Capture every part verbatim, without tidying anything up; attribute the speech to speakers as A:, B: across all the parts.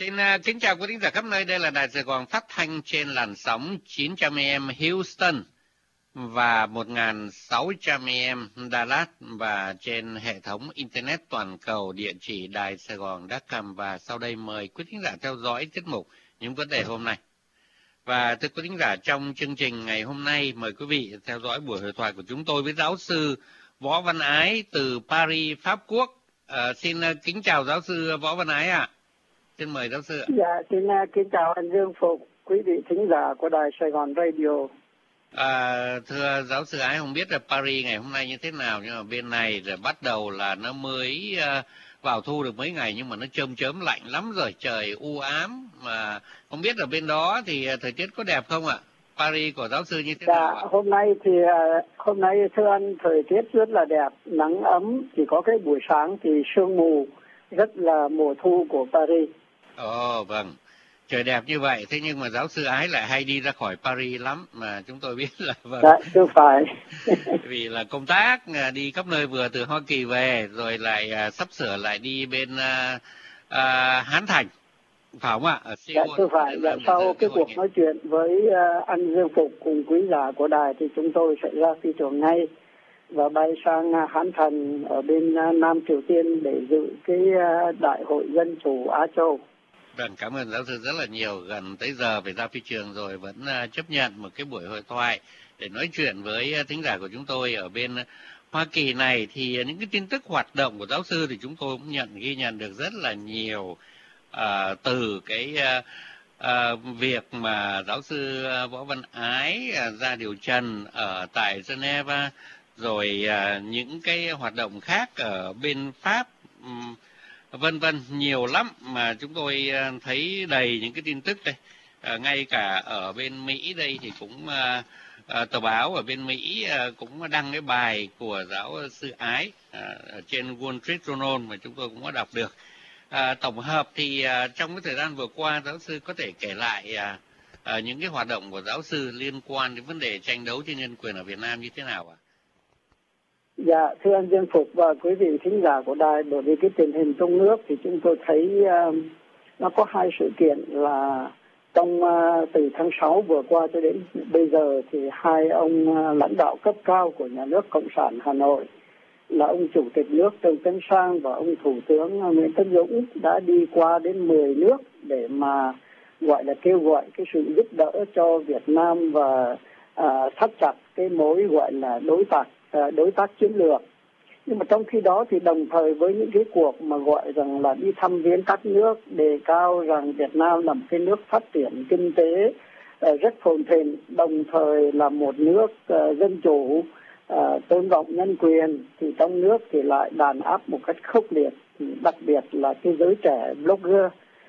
A: Xin uh, kính chào quý thính giả khắp nơi. Đây là Đài Sài Gòn phát thanh trên làn sóng chín trăm a em Houston và một nghìn sáu trăm a em Dallas và trên hệ thống Internet toàn cầu địa chỉ đài sài gòn chấm com. Và sau đây mời quý thính giả theo dõi tiết mục Những Vấn Đề Hôm Nay. Và thưa quý thính giả, trong chương trình ngày hôm nay mời quý vị theo dõi buổi hội thoại của chúng tôi với giáo sư Võ Văn Ái từ Paris, Pháp Quốc. À, xin uh, kính chào giáo sư Võ Văn Ái ạ. À. Xin mời giáo sư ạ.
B: Dạ, xin uh, kính chào anh Dương Phục, quý vị thính giả của Đài Sài Gòn Radio.
A: À, thưa giáo sư Ái, không biết là Paris ngày hôm nay như thế nào, nhưng mà bên này rồi bắt đầu là nó mới uh, vào thu được mấy ngày nhưng mà nó chơm chớm lạnh lắm rồi, trời u ám. Mà không biết là bên đó thì thời tiết có đẹp không ạ? Paris của giáo sư như thế
B: dạ,
A: nào ạ?
B: Hôm nay thì uh, hôm nay thưa anh, thời tiết rất là đẹp, nắng ấm, chỉ có cái buổi sáng thì sương mù, rất là mùa thu của Paris.
A: Ồ, vâng. Trời đẹp như vậy, thế nhưng mà giáo sư Ái lại hay đi ra khỏi Paris lắm, mà chúng tôi biết là vâng.
B: Dạ, chưa phải.
A: Vì là công tác đi khắp nơi, vừa từ Hoa Kỳ về, rồi lại uh, sắp sửa lại đi bên uh, uh, Hán Thành, phải không ạ? Ở
B: dạ, chưa phải. Dạ, sau cái cuộc nói chuyện với uh, anh Dương Phục cùng quý giả của đài thì chúng tôi sẽ ra phi trường ngay và bay sang uh, Hán Thành ở bên uh, Nam Triều Tiên để dự cái uh, Đại hội Dân chủ Á Châu.
A: Vâng, cảm ơn giáo sư rất là nhiều. Gần tới giờ phải ra phi trường rồi vẫn uh, chấp nhận một cái buổi hội thoại để nói chuyện với uh, thính giả của chúng tôi ở bên uh, Hoa Kỳ này. Thì uh, những cái tin tức hoạt động của giáo sư thì chúng tôi cũng nhận ghi nhận được rất là nhiều uh, từ cái uh, uh, việc mà giáo sư uh, Võ Văn Ái uh, ra điều trần ở tại Geneva, rồi uh, những cái hoạt động khác ở bên Pháp, um, vân vân, nhiều lắm mà chúng tôi thấy đầy những cái tin tức đây. À, ngay cả ở bên Mỹ đây thì cũng à, à, tờ báo ở bên Mỹ à, cũng đăng cái bài của giáo sư Ái à, ở trên Wall Street Journal mà chúng tôi cũng có đọc được. À, tổng hợp thì à, trong cái thời gian vừa qua, giáo sư có thể kể lại à, à, những cái hoạt động của giáo sư liên quan đến vấn đề tranh đấu cho nhân quyền ở Việt Nam như thế nào ạ? À?
B: Dạ, thưa anh Dương Phục và quý vị thính giả của đài, đối với cái tình hình trong nước thì chúng tôi thấy uh, nó có hai sự kiện là trong uh, từ tháng sáu vừa qua cho đến bây giờ thì hai ông uh, lãnh đạo cấp cao của nhà nước Cộng sản Hà Nội là ông Chủ tịch nước Trần Tấn Sang và ông Thủ tướng Nguyễn Tấn Dũng đã đi qua đến mười nước để mà gọi là kêu gọi cái sự giúp đỡ cho Việt Nam và uh, thắt chặt cái mối gọi là đối tác đối tác chiến lược. Nhưng mà trong khi đó thì đồng thời với những cái cuộc mà gọi rằng là đi thăm viếng các nước, đề cao rằng Việt Nam là một cái nước phát triển kinh tế uh, rất phồn thịnh, đồng thời là một nước uh, dân chủ, uh, tôn trọng nhân quyền, thì trong nước thì lại đàn áp một cách khốc liệt, đặc biệt là cái giới trẻ blogger.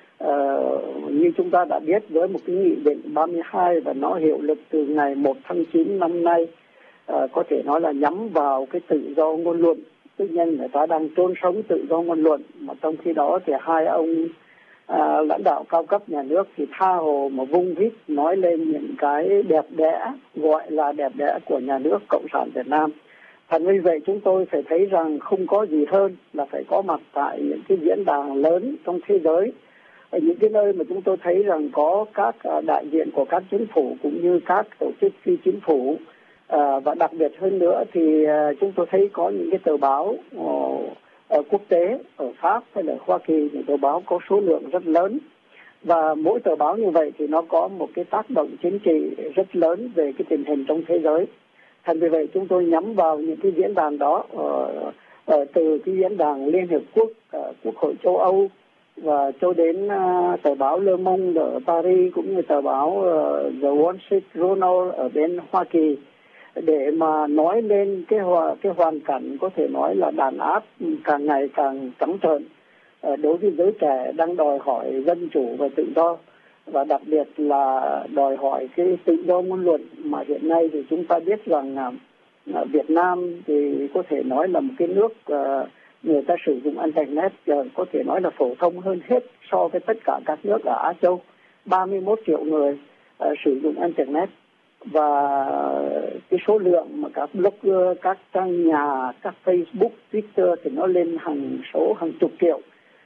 B: Uh, như chúng ta đã biết, với một cái nghị định ba mươi hai và nó hiệu lực từ ngày một tháng chín năm nay, À, có thể nói là nhắm vào cái tự do ngôn luận. Tự nhiên người ta đang trôn sống tự do ngôn luận, mà trong khi đó thì hai ông à, lãnh đạo cao cấp nhà nước thì tha hồ mà vung vít nói lên những cái đẹp đẽ, gọi là đẹp đẽ của nhà nước Cộng sản Việt Nam. Thành vì vậy chúng tôi phải thấy rằng không có gì hơn là phải có mặt tại những cái diễn đàn lớn trong thế giới, ở những cái nơi mà chúng tôi thấy rằng có các đại diện của các chính phủ cũng như các tổ chức phi chính phủ. À, và đặc biệt hơn nữa thì uh, chúng tôi thấy có những cái tờ báo uh, ở quốc tế, ở Pháp hay là Hoa Kỳ, những tờ báo có số lượng rất lớn, và mỗi tờ báo như vậy thì nó có một cái tác động chính trị rất lớn về cái tình hình trong thế giới. Thành vì vậy chúng tôi nhắm vào những cái diễn đàn đó, uh, uh, từ cái diễn đàn Liên Hiệp Quốc, uh, Quốc hội châu Âu và cho đến uh, tờ báo Le Monde ở Paris, cũng như tờ báo uh, The Wall Street Journal ở bên Hoa Kỳ, để mà nói lên cái hòa, cái hoàn cảnh có thể nói là đàn áp càng ngày càng trắng trợn đối với giới trẻ đang đòi hỏi dân chủ và tự do, và đặc biệt là đòi hỏi cái tự do ngôn luận mà hiện nay thì chúng ta biết rằng uh, Việt Nam thì có thể nói là một cái nước uh, người ta sử dụng internet uh, có thể nói là phổ thông hơn hết so với tất cả các nước ở Á Châu. ba mươi mốt triệu người uh, sử dụng internet, và cái số lượng mà các blogger, các trang nhà, các Facebook, Twitter thì nó lên hàng số, hàng chục triệu.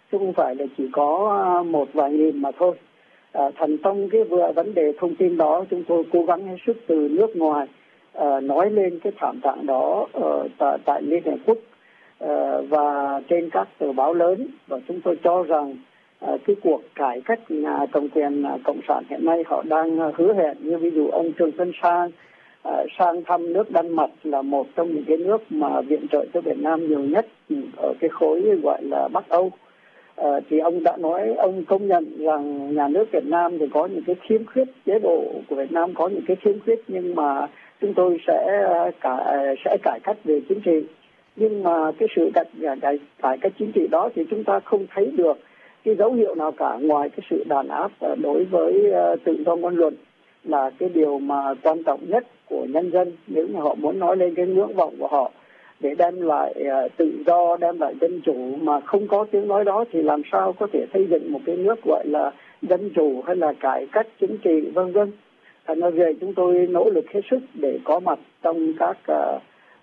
B: chứ không phải là chỉ có một vài nghìn mà thôi. À, thành trong cái vừa vấn đề thông tin đó, chúng tôi cố gắng hết sức từ nước ngoài à, nói lên cái thảm trạng đó ở tại, tại Liên Hợp Quốc à, và trên các tờ báo lớn, và chúng tôi cho rằng à, cái cuộc cải cách nhà cầm quyền à, cộng sản hiện nay họ đang à, hứa hẹn, như ví dụ ông Trương Tấn Sang à, sang thăm nước Đan Mạch là một trong những cái nước mà viện trợ cho Việt Nam nhiều nhất ở cái khối gọi là Bắc Âu. À, thì ông đã nói, ông công nhận rằng nhà nước Việt Nam thì có những cái khiếm khuyết, chế độ của Việt Nam có những cái khiếm khuyết, nhưng mà chúng tôi sẽ cải sẽ cải cách về chính trị. Nhưng mà cái sự cải cải cải cách chính trị đó thì chúng ta không thấy được cái dấu hiệu nào cả, ngoài cái sự đàn áp đối với tự do ngôn luận là cái điều mà quan trọng nhất của nhân dân nếu mà họ muốn nói lên cái ngưỡng vọng của họ để đem lại uh, tự do, đem lại dân chủ, mà không có tiếng nói đó thì làm sao có thể xây dựng một cái nước gọi là dân chủ hay là cải cách chính trị vân vân. Thành ra về chúng tôi nỗ lực hết sức để có mặt trong các uh,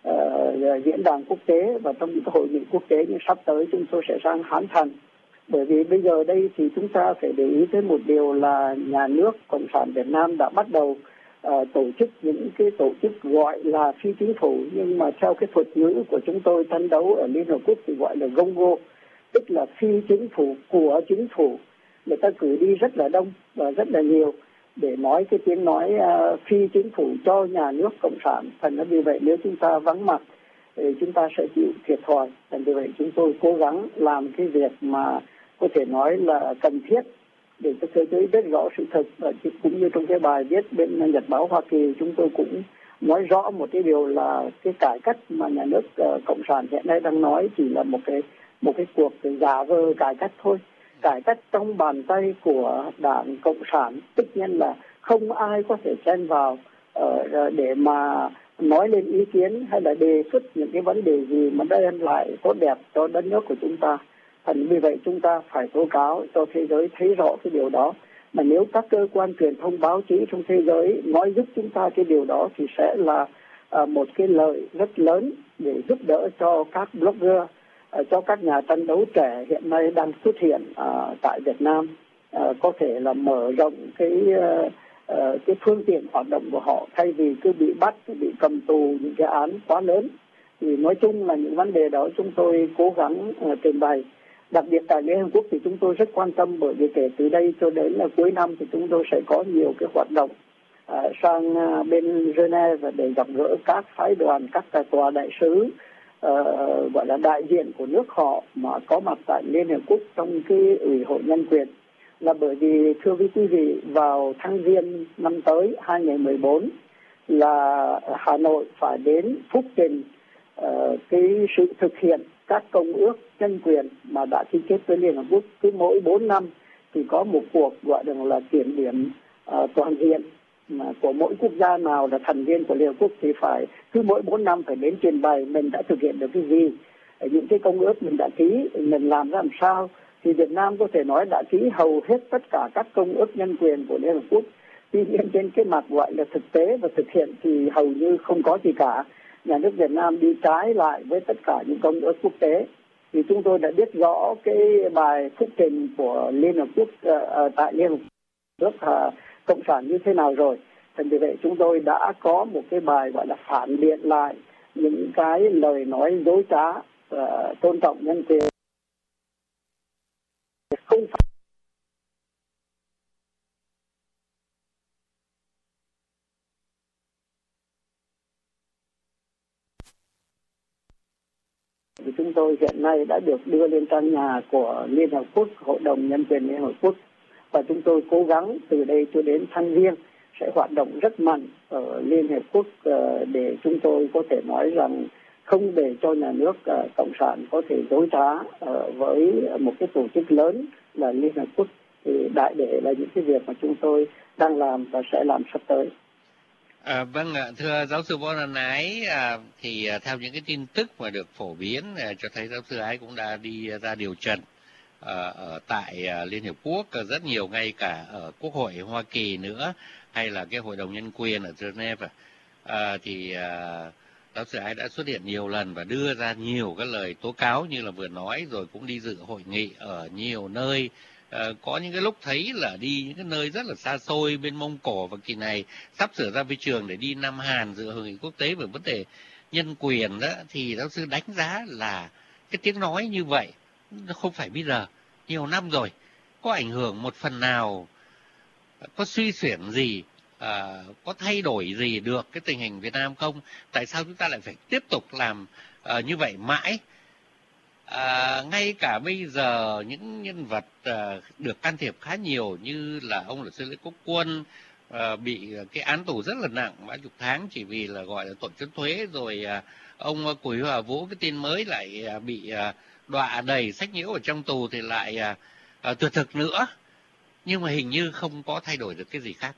B: uh, diễn đàn quốc tế và trong những hội nghị quốc tế, như sắp tới chúng tôi sẽ sang Hán Thành. Bởi vì bây giờ đây thì chúng ta phải để ý tới một điều là nhà nước Cộng sản Việt Nam đã bắt đầu Uh, tổ chức những cái tổ chức gọi là phi chính phủ, nhưng mà theo cái thuật ngữ của chúng tôi tranh đấu ở Liên Hợp Quốc thì gọi là Congo, tức là phi chính phủ của chính phủ. Người ta cử đi rất là đông và rất là nhiều để nói cái tiếng nói uh, phi chính phủ cho nhà nước Cộng sản. Thành ra vì vậy nếu chúng ta vắng mặt thì chúng ta sẽ chịu thiệt thòi. Thành vì vậy chúng tôi cố gắng làm cái việc mà có thể nói là cần thiết để cho thế giới biết rõ sự thật. Và cũng như trong cái bài viết bên Nhật báo Hoa Kỳ, chúng tôi cũng nói rõ một cái điều là cái cải cách mà nhà nước uh, Cộng sản hiện nay đang nói chỉ là một cái một cái cuộc giả vờ cải cách thôi. Cải cách trong bàn tay của Đảng Cộng sản, tất nhiên là không ai có thể chen vào uh, để mà nói lên ý kiến hay là đề xuất những cái vấn đề gì mà đem lại tốt đẹp cho đất nước của chúng ta. Thành vì vậy chúng ta phải tố cáo cho thế giới thấy rõ cái điều đó. Mà nếu các cơ quan truyền thông báo chí trong thế giới nói giúp chúng ta cái điều đó thì sẽ là uh, một cái lợi rất lớn để giúp đỡ cho các blogger, uh, cho các nhà tranh đấu trẻ hiện nay đang xuất hiện uh, tại Việt Nam, uh, có thể là mở rộng cái uh, uh, cái phương tiện hoạt động của họ, thay vì cứ bị bắt, cứ bị cầm tù những cái án quá lớn. Thì nói chung là những vấn đề đó chúng tôi cố gắng uh, trình bày. Đặc biệt tại Liên Hợp Quốc thì chúng tôi rất quan tâm, bởi vì kể từ đây cho đến là cuối năm thì chúng tôi sẽ có nhiều cái hoạt động à, sang à, bên Geneva để gặp gỡ các phái đoàn, các tòa đại sứ à, gọi là đại diện của nước họ mà có mặt tại Liên Hợp Quốc trong cái Ủy hội Nhân quyền. Là bởi vì thưa với quý vị, vào tháng Giêng năm tới hai nghìn không trăm mười bốn là Hà Nội phải đến phúc trình uh, cái sự thực hiện các công ước nhân quyền mà đã ký kết với Liên Hợp Quốc. Cứ mỗi bốn năm thì có một cuộc gọi là kiểm điểm uh, toàn diện mà của mỗi quốc gia nào là thành viên của Liên Hợp Quốc, thì phải cứ mỗi bốn năm phải đến trình bày mình đã thực hiện được cái gì, những cái công ước mình đã ký mình làm ra làm sao. Thì Việt Nam có thể nói đã ký hầu hết tất cả các công ước nhân quyền của Liên Hợp Quốc. Tuy nhiên trên cái mặt gọi là thực tế và thực hiện thì hầu như không có gì cả. Nhà nước Việt Nam đi trái lại với tất cả những công ước quốc tế. Thì chúng tôi đã biết rõ cái bài phúc trình của Liên Hợp Quốc uh, tại Liên Hợp Quốc uh, Cộng sản như thế nào rồi. Thành vì vậy chúng tôi đã có một cái bài gọi là phản biện lại những cái lời nói dối trá, uh, tôn trọng nhân quyền. Không phải thì chúng tôi hiện nay đã được đưa lên trang nhà của Liên Hợp Quốc, Hội đồng Nhân quyền Liên Hợp Quốc, và chúng tôi cố gắng từ đây cho đến tháng Giêng sẽ hoạt động rất mạnh ở Liên Hợp Quốc để chúng tôi có thể nói rằng không để cho nhà nước Cộng sản có thể dối trá với một cái tổ chức lớn là Liên Hợp Quốc. Thì đại để là những cái việc mà chúng tôi đang làm và sẽ làm sắp tới.
A: À, vâng ạ, thưa giáo sư Võ Văn Ái, à, thì à, theo những cái tin tức mà được phổ biến à, cho thấy giáo sư Ái cũng đã đi ra điều trần à, ở tại à, Liên Hiệp Quốc à, rất nhiều, ngay cả ở Quốc hội Hoa Kỳ nữa, hay là cái Hội đồng Nhân quyền ở Geneva. À, thì à, giáo sư Ái đã xuất hiện nhiều lần và đưa ra nhiều các lời tố cáo như là vừa nói, rồi cũng đi dự hội nghị ở nhiều nơi. Ờ, có những cái lúc thấy là đi những cái nơi rất là xa xôi bên Mông Cổ, và kỳ này sắp sửa ra phi trường để đi Nam Hàn dự hội nghị quốc tế về vấn đề nhân quyền đó, thì giáo sư đánh giá là cái tiếng nói như vậy nó không phải bây giờ, nhiều năm rồi, có ảnh hưởng một phần nào, có suy xuyển gì, à, có thay đổi gì được cái tình hình Việt Nam không? Tại sao chúng ta lại phải tiếp tục làm à, như vậy mãi? À, ngay cả bây giờ những nhân vật à, được can thiệp khá nhiều như là ông luật sư Lê Quốc Quân à, bị cái án tù rất là nặng, ba chục tháng chỉ vì là gọi là tội trốn thuế, rồi à, ông Cùi Hòa Vũ cái tin mới lại à, bị à, đọa đầy sách nhiễu ở trong tù thì lại à, à, tuyệt thực nữa, nhưng mà hình như không có thay đổi được cái gì khác,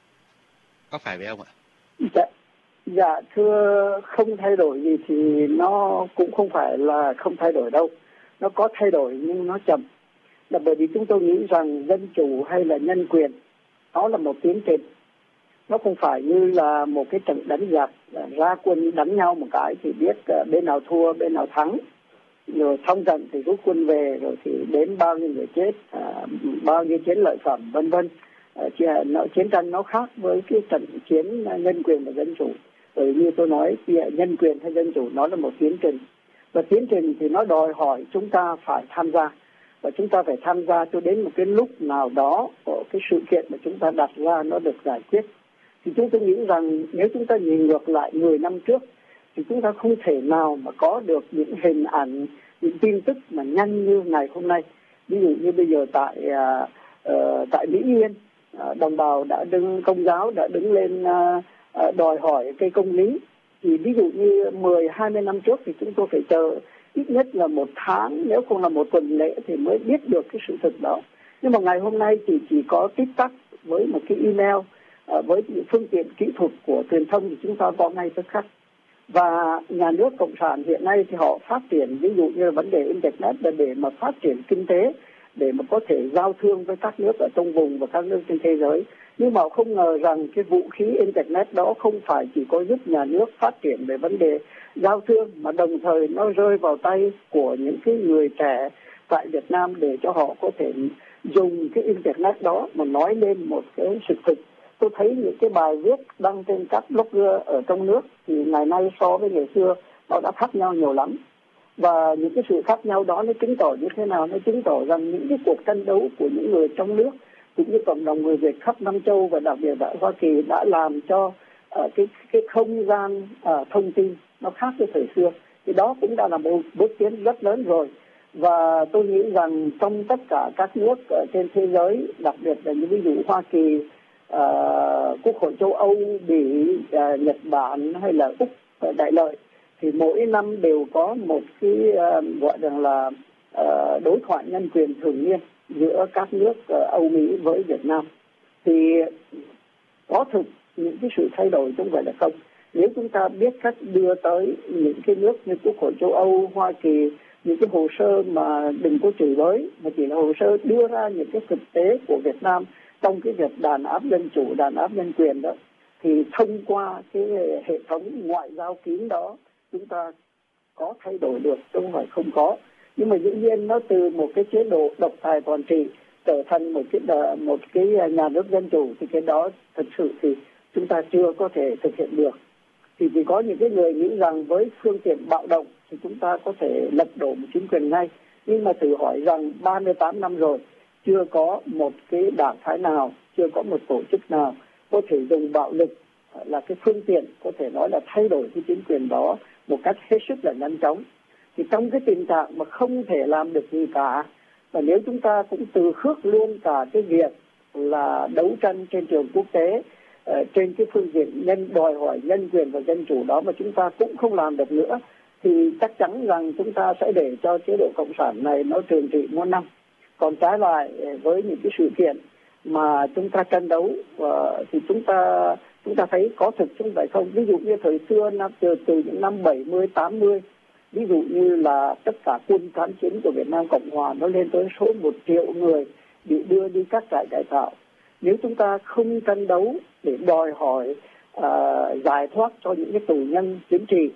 A: có phải vậy không ạ?
B: Dạ, dạ thưa, không thay đổi gì thì nó cũng không phải là không thay đổi đâu, nó có thay đổi nhưng nó chậm, là bởi vì chúng tôi nghĩ rằng dân chủ hay là nhân quyền nó là một tiến trình, nó không phải như là một cái trận đánh giặc ra quân đánh nhau một cái thì biết bên nào thua bên nào thắng, rồi xong trận thì rút quân về, rồi thì đến bao nhiêu người chết, à, bao nhiêu chiến lợi phẩm vân vân. À, chiến tranh nó khác với cái trận chiến nhân quyền và dân chủ, bởi như tôi nói nhân quyền hay dân chủ nó là một tiến trình, và tiến trình thì nó đòi hỏi chúng ta phải tham gia, và chúng ta phải tham gia cho đến một cái lúc nào đó của cái sự kiện mà chúng ta đặt ra nó được giải quyết. Thì chúng tôi nghĩ rằng nếu chúng ta nhìn ngược lại mười năm trước thì chúng ta không thể nào mà có được những hình ảnh, những tin tức mà nhanh như ngày hôm nay. Ví dụ như bây giờ tại uh, uh, tại Mỹ Yên, uh, đồng bào đã đứng, công giáo đã đứng lên uh, uh, đòi hỏi cái công lý. Thì ví dụ như mười hai mươi năm trước thì chúng tôi phải chờ ít nhất là một tháng, nếu không là một tuần lễ thì mới biết được cái sự thật đó. Nhưng mà ngày hôm nay thì chỉ có tít tắc với một cái email, uh, với những phương tiện kỹ thuật của truyền thông thì chúng ta có ngay tức khắc. Và nhà nước Cộng sản hiện nay thì họ phát triển ví dụ như là vấn đề Internet là để mà phát triển kinh tế, để mà có thể giao thương với các nước ở trong vùng và các nước trên thế giới. Nhưng mà họ không ngờ rằng cái vũ khí Internet đó không phải chỉ có giúp nhà nước phát triển về vấn đề giao thương, mà đồng thời nó rơi vào tay của những cái người trẻ tại Việt Nam để cho họ có thể dùng cái Internet đó mà nói lên một cái sự thực. Tôi thấy những cái bài viết đăng trên các blogger ở trong nước thì ngày nay so với ngày xưa nó đã khác nhau nhiều lắm. Và những cái sự khác nhau đó nó chứng tỏ như thế nào? Nó chứng tỏ rằng những cái cuộc tranh đấu của những người trong nước cũng như cộng đồng người Việt khắp Nam châu và đặc biệt tại Hoa Kỳ đã làm cho uh, cái cái không gian uh, thông tin nó khác với thời xưa. Thì đó cũng đã là một bước tiến rất lớn rồi. Và tôi nghĩ rằng trong tất cả các nước ở trên thế giới, đặc biệt là những ví dụ Hoa Kỳ, Uh, Quốc hội châu Âu, Bỉ, uh, Nhật Bản hay là Úc uh, đại lợi, thì mỗi năm đều có một cái uh, gọi là uh, đối thoại nhân quyền thường niên giữa các nước uh, Âu Mỹ với Việt Nam. Thì có thực những cái sự thay đổi không phải là không. Nếu chúng ta biết cách đưa tới những cái nước như Quốc hội châu Âu, Hoa Kỳ những cái hồ sơ mà đừng có chửi bới, mà chỉ là hồ sơ đưa ra những cái thực tế của Việt Nam trong cái việc đàn áp dân chủ, đàn áp nhân quyền đó, thì thông qua cái hệ thống ngoại giao kín đó chúng ta có thay đổi được, không phải không có. Nhưng mà dĩ nhiên nó từ một cái chế độ độc tài toàn trị trở thành một cái một cái nhà nước dân chủ thì cái đó thật sự thì chúng ta chưa có thể thực hiện được. Thì chỉ có những cái người nghĩ rằng với phương tiện bạo động thì chúng ta có thể lật đổ một chính quyền ngay. Nhưng mà thử hỏi rằng ba mươi tám năm rồi chưa có một cái đảng phái nào, chưa có một tổ chức nào có thể dùng bạo lực là cái phương tiện có thể nói là thay đổi cái chính quyền đó một cách hết sức là nhanh chóng. Thì trong cái tình trạng mà không thể làm được gì cả, và nếu chúng ta cũng từ khước luôn cả cái việc là đấu tranh trên trường quốc tế, uh, trên cái phương diện nhân đòi hỏi nhân quyền và dân chủ đó mà chúng ta cũng không làm được nữa, thì chắc chắn rằng chúng ta sẽ để cho chế độ cộng sản này nó trường trị muôn năm. Còn trái lại với những cái sự kiện mà chúng ta tranh đấu uh, thì chúng ta chúng ta thấy có thực chứ không phải không. Ví dụ như thời xưa năm từ từ những năm bảy mươi tám mươi, ví dụ như là tất cả quân kháng chiến của Việt Nam Cộng Hòa nó lên tới số một triệu người bị đưa đi các trại cải tạo. Nếu chúng ta không tranh đấu để đòi hỏi uh, giải thoát cho những cái tù nhân chính trị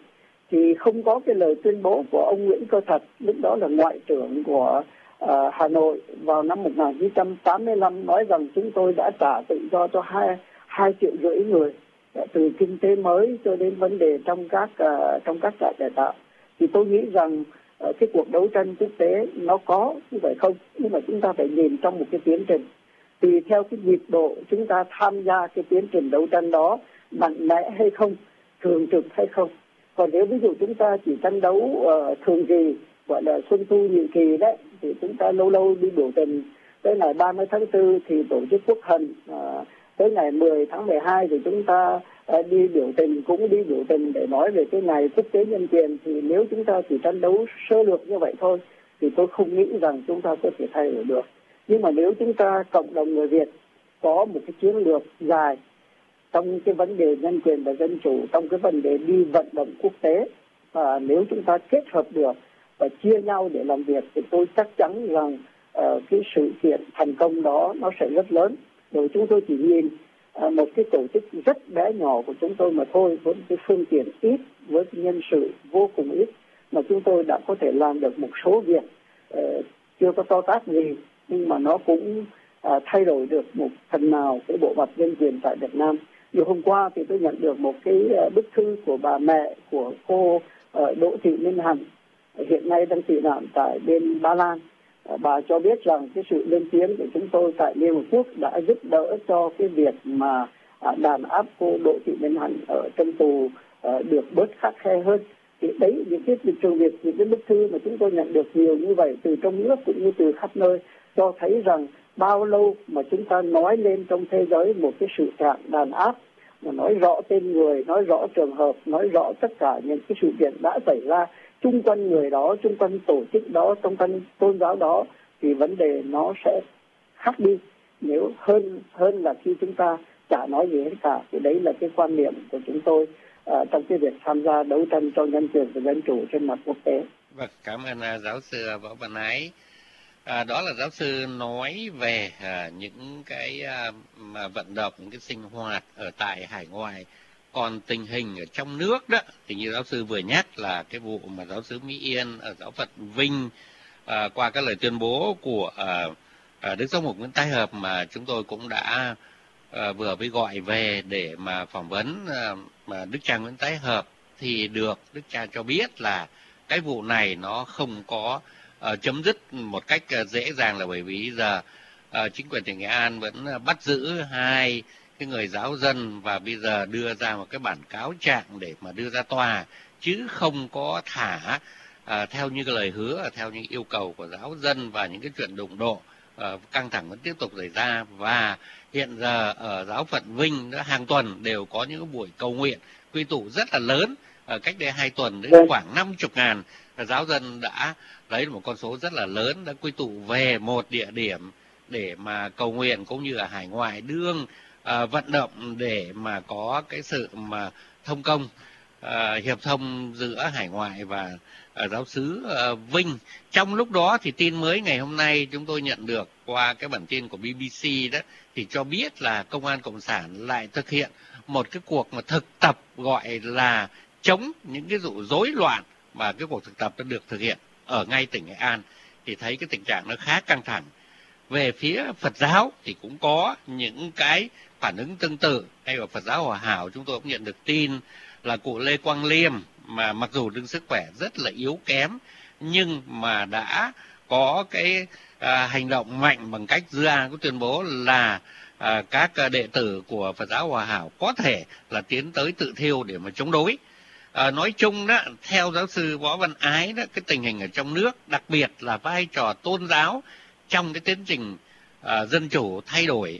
B: thì không có cái lời tuyên bố của ông Nguyễn Cơ Thạch, lúc đó là ngoại trưởng của uh, Hà Nội vào năm một nghìn chín trăm tám mươi lăm, nói rằng chúng tôi đã trả tự do cho hai hai triệu rưỡi người, từ kinh tế mới cho đến vấn đề trong các uh, trong các trại cải tạo. Thì tôi nghĩ rằng uh, cái cuộc đấu tranh quốc tế nó có như vậy không, nhưng mà chúng ta phải nhìn trong một cái tiến trình, tùy theo cái nhịp độ chúng ta tham gia cái tiến trình đấu tranh đó mạnh mẽ hay không, thường trực hay không. Còn nếu ví dụ chúng ta chỉ tranh đấu uh, thường kỳ, gọi là xuân thu nhiệm kỳ đấy, thì chúng ta lâu lâu đi biểu tình, tới ngày ba mươi tháng tư thì tổ chức quốc hành, uh, tới ngày mười tháng mười hai thì chúng ta uh, đi biểu tình, cũng đi biểu tình để nói về cái ngày quốc tế nhân quyền. Thì nếu chúng ta chỉ tranh đấu sơ lược như vậy thôi thì tôi không nghĩ rằng chúng ta có thể thay đổi được. Nhưng mà nếu chúng ta cộng đồng người Việt có một cái chiến lược dài trong cái vấn đề nhân quyền và dân chủ, trong cái vấn đề đi vận động quốc tế, và nếu chúng ta kết hợp được và chia nhau để làm việc, thì tôi chắc chắn rằng uh, cái sự kiện thành công đó nó sẽ rất lớn. Rồi chúng tôi chỉ nhìn uh, một cái tổ chức rất bé nhỏ của chúng tôi mà thôi, với cái phương tiện ít, với cái nhân sự vô cùng ít, mà chúng tôi đã có thể làm được một số việc uh, chưa có to tát gì, nhưng mà nó cũng uh, thay đổi được một phần nào cái bộ mặt nhân quyền tại Việt Nam. Như hôm qua thì tôi nhận được một cái uh, bức thư của bà mẹ của cô uh, Đỗ Thị Minh Hằng, hiện nay đang tị nạn tại bên Ba Lan. Uh, bà cho biết rằng cái sự lên tiếng của chúng tôi tại Liên Hợp Quốc đã giúp đỡ cho cái việc mà uh, đàn áp cô Đỗ Thị Minh Hằng ở trong tù uh, được bớt khắt khe hơn. Thì đấy, những cái trường việc, những cái bức thư mà chúng tôi nhận được nhiều như vậy từ trong nước cũng như từ khắp nơi, cho thấy rằng bao lâu mà chúng ta nói lên trong thế giới một cái sự trạng đàn áp, mà nói rõ tên người, nói rõ trường hợp, nói rõ tất cả những cái sự kiện đã xảy ra chung quanh người đó, chung quanh tổ chức đó, chung quanh tôn giáo đó, thì vấn đề nó sẽ khác đi, nếu hơn hơn là khi chúng ta chả nói gì hết cả. Thì đấy là cái quan niệm của chúng tôi uh, trong cái việc tham gia đấu tranh cho nhân quyền và dân chủ trên mặt quốc tế.
A: Vâng, cảm ơn uh, giáo sư Võ Văn Ái. À, đó là giáo sư nói về à, những cái à, mà vận động, những cái sinh hoạt ở tại hải ngoại. Còn tình hình ở trong nước đó thì như giáo sư vừa nhắc là cái vụ mà giáo xứ Mỹ Yên ở giáo phận Vinh, à, qua các lời tuyên bố của à, à, Đức Giám mục Nguyễn Tái Hợp mà chúng tôi cũng đã à, vừa mới gọi về để mà phỏng vấn à, mà Đức cha Nguyễn Tái Hợp, thì được Đức cha cho biết là cái vụ này nó không có Uh, chấm dứt một cách uh, dễ dàng, là bởi vì giờ uh, chính quyền tỉnh Nghệ An vẫn uh, bắt giữ hai cái người giáo dân và bây giờ đưa ra một cái bản cáo trạng để mà đưa ra tòa, chứ không có thả uh, theo như cái lời hứa, theo những yêu cầu của giáo dân, và những cái chuyện đụng độ uh, căng thẳng vẫn tiếp tục xảy ra. Và hiện giờ ở giáo phận Vinh đó, hàng tuần đều có những buổi cầu nguyện quy tụ rất là lớn. Uh, cách đây hai tuần đến khoảng năm mươi ngàn giáo dân đã lấy một con số rất là lớn, đã quy tụ về một địa điểm để mà cầu nguyện, cũng như ở hải ngoại đương uh, vận động để mà có cái sự mà thông công, uh, hiệp thông giữa hải ngoại và uh, giáo xứ uh, Vinh. Trong lúc đó thì tin mới ngày hôm nay chúng tôi nhận được qua cái bản tin của bê bê xê đó, thì cho biết là Công an Cộng sản lại thực hiện một cái cuộc mà thực tập gọi là chống những cái vụ rối loạn, và cái cuộc thực tập đã được thực hiện ở ngay tỉnh Nghệ An. Thì thấy cái tình trạng nó khá căng thẳng. Về phía Phật giáo thì cũng có những cái phản ứng tương tự. Hay ở Phật giáo Hòa Hảo chúng tôi cũng nhận được tin là cụ Lê Quang Liêm, mà mặc dù đương sức khỏe rất là yếu kém, nhưng mà đã có cái à, hành động mạnh bằng cách ra có tuyên bố là à, các đệ tử của Phật giáo Hòa Hảo có thể là tiến tới tự thiêu để mà chống đối. À, nói chung đó, theo giáo sư Võ Văn Ái đó, cái tình hình ở trong nước, đặc biệt là vai trò tôn giáo trong cái tiến trình à, dân chủ thay đổi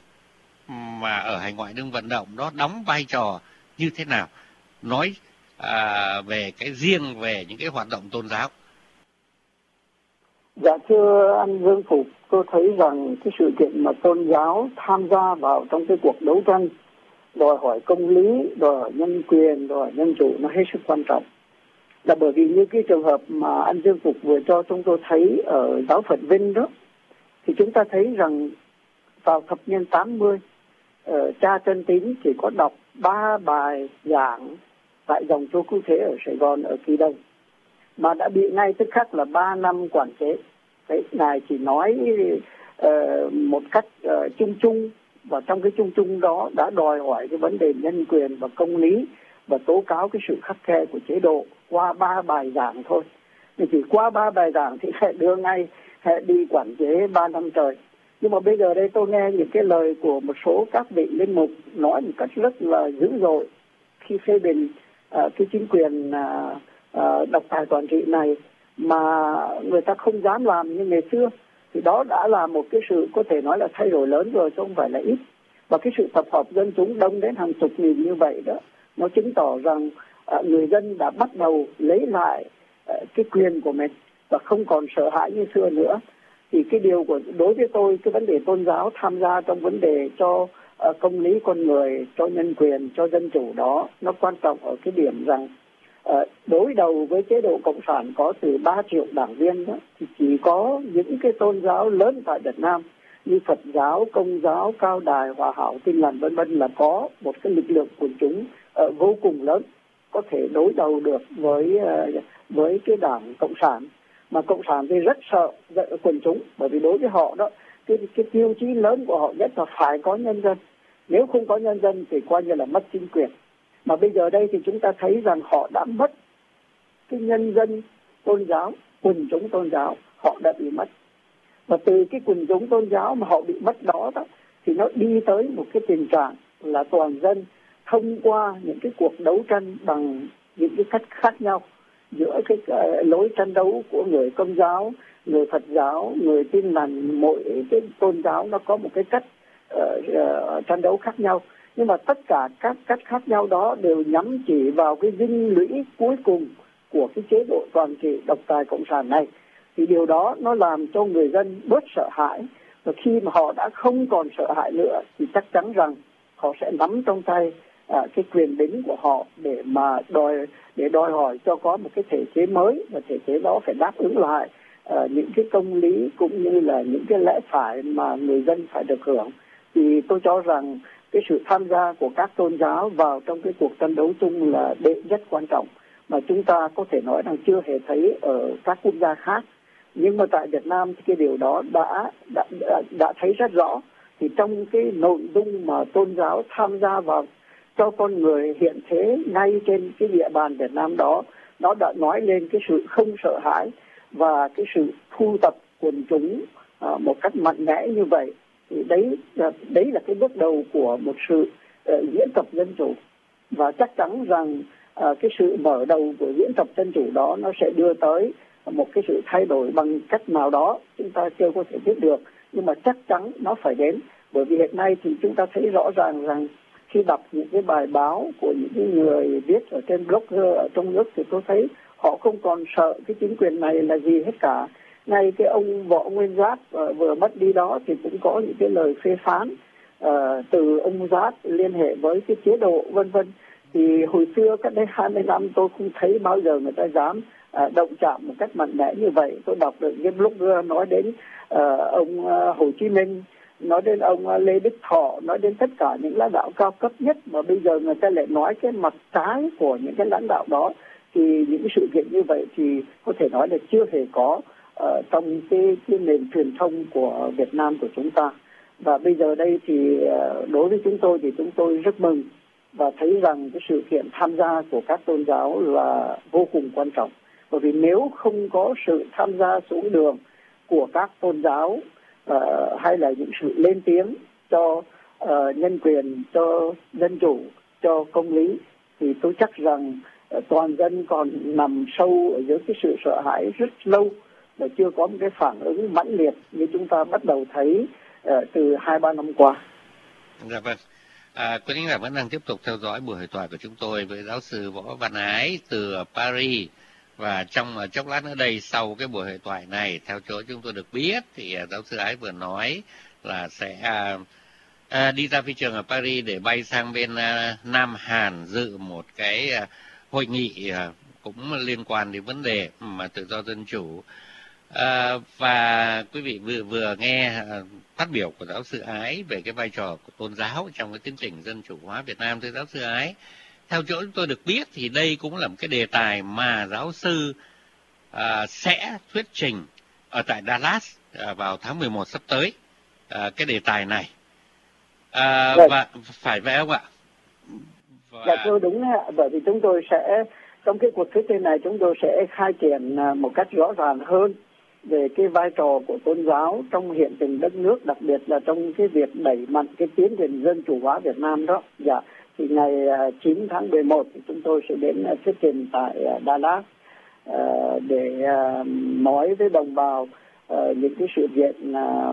A: mà ở hải ngoại đương vận động đó đóng vai trò như thế nào? Nói à, về cái riêng về những cái hoạt động tôn giáo.
B: Dạ thưa anh Dương Phục, tôi thấy rằng cái sự kiện mà tôn giáo tham gia vào trong cái cuộc đấu tranh đòi hỏi công lý, đòi hỏi nhân quyền, đòi hỏi nhân chủ nó hết sức quan trọng. Là bởi vì như cái trường hợp mà anh Dương Phục vừa cho chúng tôi thấy ở giáo phận Vinh đó, thì chúng ta thấy rằng vào thập niên tám mươi, uh, cha Trân Tín chỉ có đọc ba bài giảng tại dòng Tô Cứu Thế ở Sài Gòn, ở Kỳ Đồng, mà đã bị ngay tức khắc là ba năm quản chế. Đấy, ngài chỉ nói uh, một cách uh, chung chung, và trong cái chung chung đó đã đòi hỏi cái vấn đề nhân quyền và công lý và tố cáo cái sự khắt khe của chế độ qua ba bài giảng thôi. Thì chỉ qua ba bài giảng thì sẽ đưa ngay đi quản chế ba năm trời. Nhưng mà bây giờ đây tôi nghe những cái lời của một số các vị linh mục nói một cách rất là dữ dội khi phê bình uh, cái chính quyền uh, uh, độc tài quản trị này, mà người ta không dám làm như ngày xưa. Thì đó đã là một cái sự có thể nói là thay đổi lớn rồi, chứ không phải là ít. Và cái sự tập hợp dân chúng đông đến hàng chục nghìn như vậy đó, nó chứng tỏ rằng uh, người dân đã bắt đầu lấy lại uh, cái quyền của mình và không còn sợ hãi như xưa nữa. Thì cái điều của đối với tôi, cái vấn đề tôn giáo tham gia trong vấn đề cho uh, công lý con người, cho nhân quyền, cho dân chủ đó, nó quan trọng ở cái điểm rằng uh, đối đầu với chế độ cộng sản có từ ba triệu đảng viên đó, thì chỉ có những cái tôn giáo lớn tại Việt Nam như Phật giáo, Công giáo, Cao Đài, Hòa Hảo, Tin Lành vân vân là có một cái lực lượng quần chúng uh, vô cùng lớn, có thể đối đầu được với uh, với cái đảng cộng sản. Mà cộng sản thì rất sợ quần chúng, bởi vì đối với họ đó, cái cái tiêu chí lớn của họ nhất là phải có nhân dân. Nếu không có nhân dân thì coi như là mất chính quyền. Mà bây giờ đây thì chúng ta thấy rằng họ đã mất cái nhân dân tôn giáo, quần chúng tôn giáo, họ đã bị mất. Và từ cái quần chúng tôn giáo mà họ bị mất đó, đó thì nó đi tới một cái tình trạng là toàn dân thông qua những cái cuộc đấu tranh bằng những cái cách khác nhau giữa cái uh, lối tranh đấu của người Công giáo, người Phật giáo, người Tin Lành. Mỗi cái tôn giáo nó có một cái cách uh, uh, tranh đấu khác nhau, nhưng mà tất cả các cách khác nhau đó đều nhắm chỉ vào cái dinh lũy cuối cùng của cái chế độ toàn trị độc tài cộng sản này. Thì điều đó nó làm cho người dân bớt sợ hãi, và khi mà họ đã không còn sợ hãi nữa thì chắc chắn rằng họ sẽ nắm trong tay À, cái quyền bính của họ để mà đòi để đòi hỏi cho có một cái thể chế mới, và thể chế đó phải đáp ứng lại uh, những cái công lý cũng như là những cái lẽ phải mà người dân phải được hưởng. Thì tôi cho rằng cái sự tham gia của các tôn giáo vào trong cái cuộc tranh đấu chung là đệ rất quan trọng, mà chúng ta có thể nói rằng chưa hề thấy ở các quốc gia khác. Nhưng mà tại Việt Nam thì cái điều đó đã đã đã, đã thấy rất rõ. Thì trong cái nội dung mà tôn giáo tham gia vào cho con người hiện thế ngay trên cái địa bàn Việt Nam đó, nó đã nói lên cái sự không sợ hãi và cái sự thu tập quần chúng uh, một cách mạnh mẽ như vậy. Thì đấy là, đấy là cái bước đầu của một sự uh, diễn tập dân chủ, và chắc chắn rằng uh, cái sự mở đầu của diễn tập dân chủ đó nó sẽ đưa tới một cái sự thay đổi bằng cách nào đó chúng ta chưa có thể biết được, nhưng mà chắc chắn nó phải đến. Bởi vì hiện nay thì chúng ta thấy rõ ràng rằng khi đọc những cái bài báo của những cái người viết ở trên blogger ở trong nước thì tôi thấy họ không còn sợ cái chính quyền này là gì hết cả. Ngay cái ông Võ Nguyên Giáp uh, vừa mất đi đó thì cũng có những cái lời phê phán uh, từ ông Giáp liên hệ với cái chế độ vân vân. Thì hồi xưa cách đây hai mươi năm tôi không thấy bao giờ người ta dám uh, động chạm một cách mạnh mẽ như vậy. Tôi đọc được cái blogger nói đến uh, ông uh, Hồ Chí Minh, nói đến ông Lê Đức Thọ, nói đến tất cả những lãnh đạo cao cấp nhất, mà bây giờ người ta lại nói cái mặt trái của những cái lãnh đạo đó. Thì những cái sự kiện như vậy thì có thể nói là chưa hề có uh, trong cái, cái nền truyền thông của Việt Nam của chúng ta. Và bây giờ đây thì uh, đối với chúng tôi thì chúng tôi rất mừng và thấy rằng cái sự kiện tham gia của các tôn giáo là vô cùng quan trọng. Bởi vì nếu không có sự tham gia xuống đường của các tôn giáo Uh, hay là những sự lên tiếng cho uh, nhân quyền, cho dân chủ, cho công lý, thì tôi chắc rằng uh, toàn dân còn nằm sâu ở dưới cái sự sợ hãi rất lâu và chưa có một cái phản ứng mãnh liệt như chúng ta bắt đầu thấy uh, từ hai ba năm qua.
A: Dạ vâng. À, quý thính giả vẫn đang tiếp tục theo dõi buổi hội thoại của chúng tôi với giáo sư Võ Văn Ái từ Paris. Và trong chốc lát nữa đây, sau cái buổi hội thoại này, theo chỗ chúng tôi được biết thì giáo sư Ái vừa nói là sẽ à, à, đi ra phi trường ở Paris để bay sang bên à, Nam Hàn dự một cái à, hội nghị à, cũng liên quan đến vấn đề mà tự do dân chủ. À, và quý vị vừa vừa nghe à, phát biểu của giáo sư Ái về cái vai trò của tôn giáo trong cái tiến trình dân chủ hóa Việt Nam. Thưa giáo sư Ái, theo chỗ chúng tôi được biết thì đây cũng là một cái đề tài mà giáo sư à, sẽ thuyết trình ở tại Dallas à, vào tháng mười một sắp tới, à, cái đề tài này. À, và phải vậy không ạ?
B: Và... Dạ thưa đúng ạ, bởi vì chúng tôi sẽ trong cái cuộc thuyết trình này chúng tôi sẽ khai triển một cách rõ ràng hơn về cái vai trò của tôn giáo trong hiện tình đất nước, đặc biệt là trong cái việc đẩy mạnh cái tiến trình dân chủ hóa Việt Nam đó. Dạ, thì ngày chín tháng mười một thì chúng tôi sẽ đến thuyết trình tại Dallas để nói với đồng bào những cái sự kiện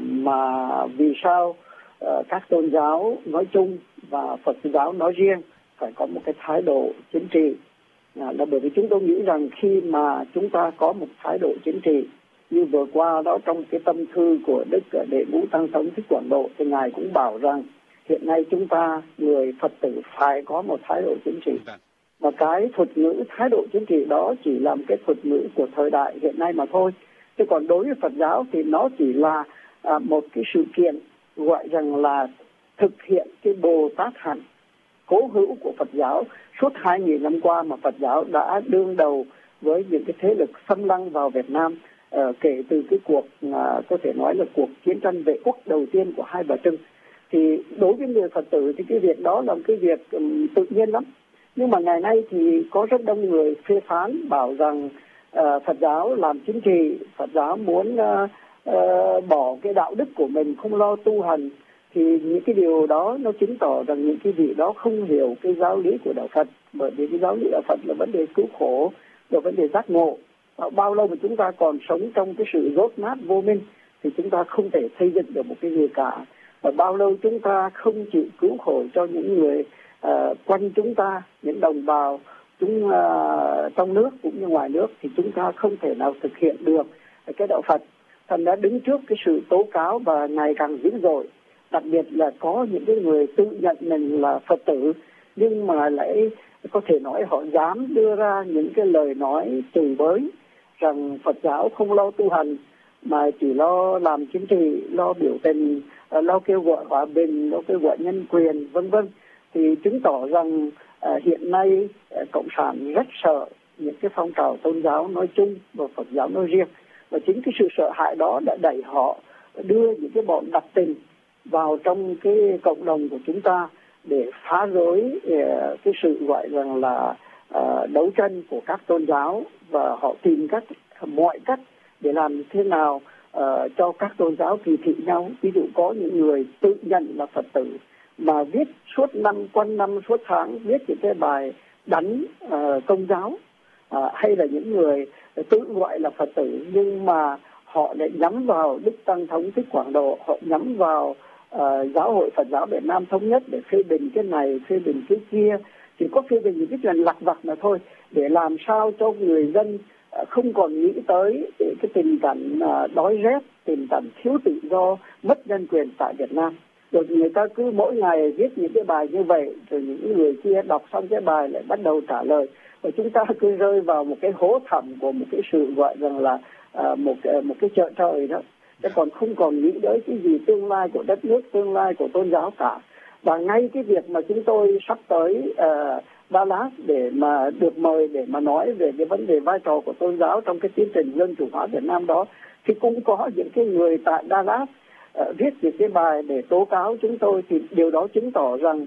B: mà vì sao các tôn giáo nói chung và Phật giáo nói riêng phải có một cái thái độ chính trị. Là bởi vì chúng tôi nghĩ rằng khi mà chúng ta có một thái độ chính trị như vừa qua đó trong cái tâm thư của Đức Đệ Ngũ Tăng Thống Thích Quảng Độ thì Ngài cũng bảo rằng hiện nay chúng ta người Phật tử phải có một thái độ chính trị. Và cái thuật ngữ thái độ chính trị đó chỉ là một cái thuật ngữ của thời đại hiện nay mà thôi. Chứ còn đối với Phật giáo thì nó chỉ là à, một cái sự kiện gọi rằng là thực hiện cái Bồ Tát hạnh cố hữu của Phật giáo. Suốt hai nghìn năm qua mà Phật giáo đã đương đầu với những cái thế lực xâm lăng vào Việt Nam, uh, kể từ cái cuộc uh, có thể nói là cuộc chiến tranh vệ quốc đầu tiên của Hai Bà Trưng. Thì đối với người Phật tử thì cái việc đó là một cái việc um, tự nhiên lắm. Nhưng mà ngày nay thì có rất đông người phê phán bảo rằng uh, Phật giáo làm chính trị, Phật giáo muốn uh, uh, bỏ cái đạo đức của mình, không lo tu hành. Thì những cái điều đó nó chứng tỏ rằng những cái vị đó không hiểu cái giáo lý của đạo Phật, bởi vì cái giáo lý đạo Phật là vấn đề cứu khổ, là vấn đề giác ngộ. Và bao lâu mà chúng ta còn sống trong cái sự rốt nát vô minh thì chúng ta không thể xây dựng được một cái gì cả. Và bao lâu chúng ta không chịu cứu khổ cho những người uh, quanh chúng ta, những đồng bào chúng uh, trong nước cũng như ngoài nước thì chúng ta không thể nào thực hiện được cái đạo Phật. Thành đã đứng trước cái sự tố cáo và ngày càng dữ dội. Đặc biệt là có những cái người tự nhận mình là Phật tử nhưng mà lại có thể nói họ dám đưa ra những cái lời nói chửi bới rằng Phật giáo không lo tu hành mà chỉ lo làm chính trị, lo biểu tình, lo kêu gọi hòa bình, lo kêu gọi nhân quyền, vân vân. Thì chứng tỏ rằng uh, hiện nay uh, Cộng sản rất sợ những cái phong trào tôn giáo nói chung và Phật giáo nói riêng. Và chính cái sự sợ hãi đó đã đẩy họ đưa những cái bọn đặc tình vào trong cái cộng đồng của chúng ta để phá rối uh, cái sự gọi rằng là uh, đấu tranh của các tôn giáo, và họ tìm cách mọi cách để làm thế nào uh, cho các tôn giáo kỳ thị nhau. Ví dụ có những người tự nhận là Phật tử mà viết suốt năm, quanh năm suốt tháng viết những cái bài đánh uh, công giáo, uh, hay là những người tự gọi là Phật tử nhưng mà họ lại nhắm vào Đức Tăng Thống Thích Quảng Độ, họ nhắm vào uh, Giáo hội Phật giáo Việt Nam Thống Nhất để phê bình cái này, phê bình cái kia. Chỉ có phê bình những cái chuyện lặt vặt mà thôi, để làm sao cho người dân uh, không còn nghĩ tới cái tình cảnh uh, đói rét, tình cảnh thiếu tự do, mất nhân quyền tại Việt Nam. Rồi người ta cứ mỗi ngày viết những cái bài như vậy, rồi những người kia đọc xong cái bài lại bắt đầu trả lời. Và chúng ta cứ rơi vào một cái hố thẳm của một cái sự gọi rằng là uh, một, một cái chợ trời đó. Chứ còn không còn nghĩ tới cái gì tương lai của đất nước, tương lai của tôn giáo cả. Và ngay cái việc mà chúng tôi sắp tới uh, Dallas để mà được mời để mà nói về cái vấn đề vai trò của tôn giáo trong cái tiến trình dân chủ hóa Việt Nam đó, thì cũng có những cái người tại Dallas uh, viết những cái bài để tố cáo chúng tôi. Thì điều đó chứng tỏ rằng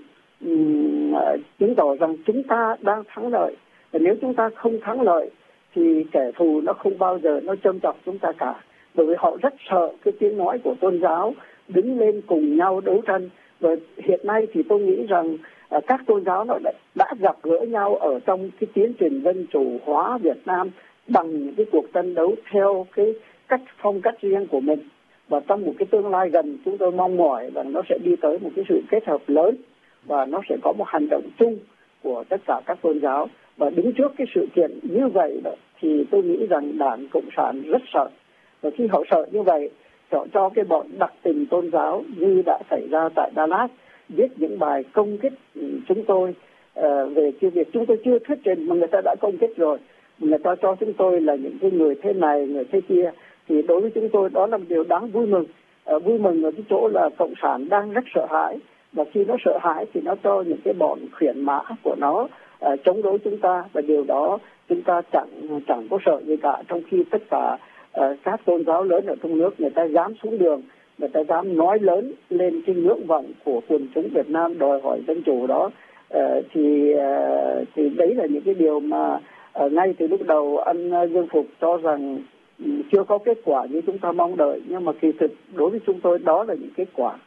B: um, uh, chứng tỏ rằng chúng ta đang thắng lợi. Và nếu chúng ta không thắng lợi thì kẻ thù nó không bao giờ nó châm chọc chúng ta cả, bởi vì họ rất sợ cái tiếng nói của tôn giáo đứng lên cùng nhau đấu tranh. Và hiện nay thì tôi nghĩ rằng uh, các tôn giáo nó đã, đã gặp gỡ nhau ở trong cái tiến trình dân chủ hóa Việt Nam bằng những cái cuộc tranh đấu theo cái cách phong cách riêng của mình. Và trong một cái tương lai gần chúng tôi mong mỏi rằng nó sẽ đi tới một cái sự kết hợp lớn và nó sẽ có một hành động chung của tất cả các tôn giáo. Và đứng trước cái sự kiện như vậy đó, thì tôi nghĩ rằng Đảng Cộng sản rất sợ. Và khi họ sợ như vậy, họ cho cái bọn đặc tình tôn giáo như đã xảy ra tại Dallas viết những bài công kích chúng tôi uh, về cái việc chúng tôi chưa thuyết trình mà người ta đã công kích rồi. Người ta cho chúng tôi là những cái người thế này, người thế kia. Thì đối với chúng tôi đó là một điều đáng vui mừng. Uh, vui mừng ở cái chỗ là Cộng sản đang rất sợ hãi. Và khi nó sợ hãi thì nó cho những cái bọn khuyển mã của nó uh, chống đối chúng ta, và điều đó chúng ta chẳng chẳng có sợ gì cả, trong khi tất cả uh, các tôn giáo lớn ở trong nước người ta dám xuống đường, người ta dám nói lớn lên cái ngưỡng vọng của quần chúng Việt Nam đòi hỏi dân chủ đó. Uh, thì uh, thì đấy là những cái điều mà uh, ngay từ lúc đầu anh uh, Dương Phục cho rằng um, chưa có kết quả như chúng ta mong đợi, nhưng mà kỳ thực đối với chúng tôi đó là những kết quả.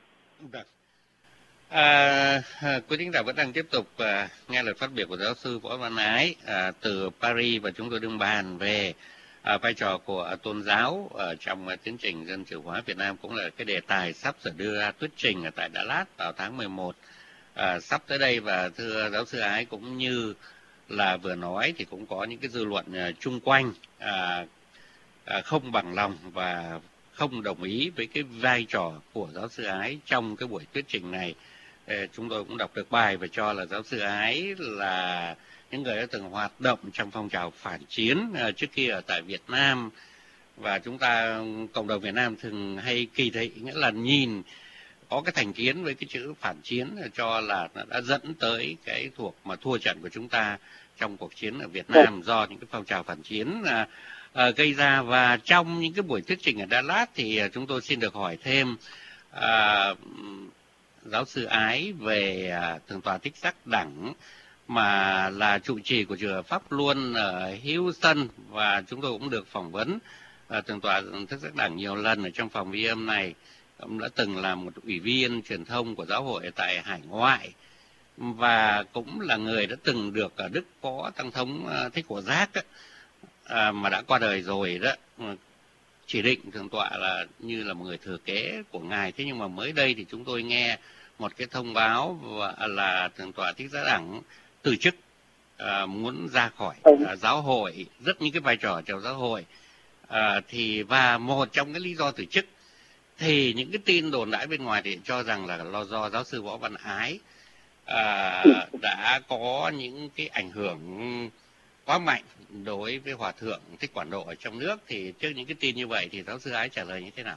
A: À, quý thính giả vẫn đang tiếp tục à, nghe lời phát biểu của giáo sư Võ Văn Ái à, từ Paris, và chúng tôi đương bàn về à, vai trò của tôn giáo ở trong à, tiến trình dân chủ hóa Việt Nam, cũng là cái đề tài sắp sửa đưa ra thuyết trình ở tại Đà Lạt vào tháng mười một à, sắp tới đây. Và thưa giáo sư Ái, cũng như là vừa nói thì cũng có những cái dư luận à, chung quanh à, à, không bằng lòng và không đồng ý với cái vai trò của giáo sư Ái trong cái buổi thuyết trình này. Chúng tôi cũng đọc được bài và cho là giáo sư Ái là những người đã từng hoạt động trong phong trào phản chiến trước kia ở tại Việt Nam, và chúng ta cộng đồng Việt Nam thường hay kỳ thị, nghĩa là nhìn có cái thành kiến với cái chữ phản chiến, cho là đã dẫn tới cái thuộc mà thua trận của chúng ta trong cuộc chiến ở Việt Nam do những cái phong trào phản chiến à, à, gây ra. Và trong những cái buổi thuyết trình ở Đà Lạt thì chúng tôi xin được hỏi thêm à, giáo sư Ái về à, Thượng tọa Thích Giác Đẳng, mà là trụ trì của chùa Pháp Luân ở Houston, và chúng tôi cũng được phỏng vấn à, Thượng tọa Thích Giác Đẳng nhiều lần ở trong phòng ghi âm này. Ông đã từng là một ủy viên truyền thông của giáo hội tại hải ngoại, và cũng là người đã từng được ở Đức Phó Tăng thống Thích Của Giác á, à, mà đã qua đời rồi đó, chỉ định thượng tọa là như là một người thừa kế của ngài. Thế nhưng mà mới đây thì chúng tôi nghe một cái thông báo là thượng tọa Thích Giác Đẳng từ chức, à, muốn ra khỏi à, giáo hội, rất những cái vai trò trong giáo hội. À, thì và một trong cái lý do từ chức thì những cái tin đồn đãi bên ngoài thì cho rằng là do giáo sư Võ Văn Ái à, đã có những cái ảnh hưởng quá mạnh đối với Hòa thượng Thích Quảng Độ ở trong nước. Thì trước những cái tin như vậy thì giáo sư Ái trả lời như thế nào?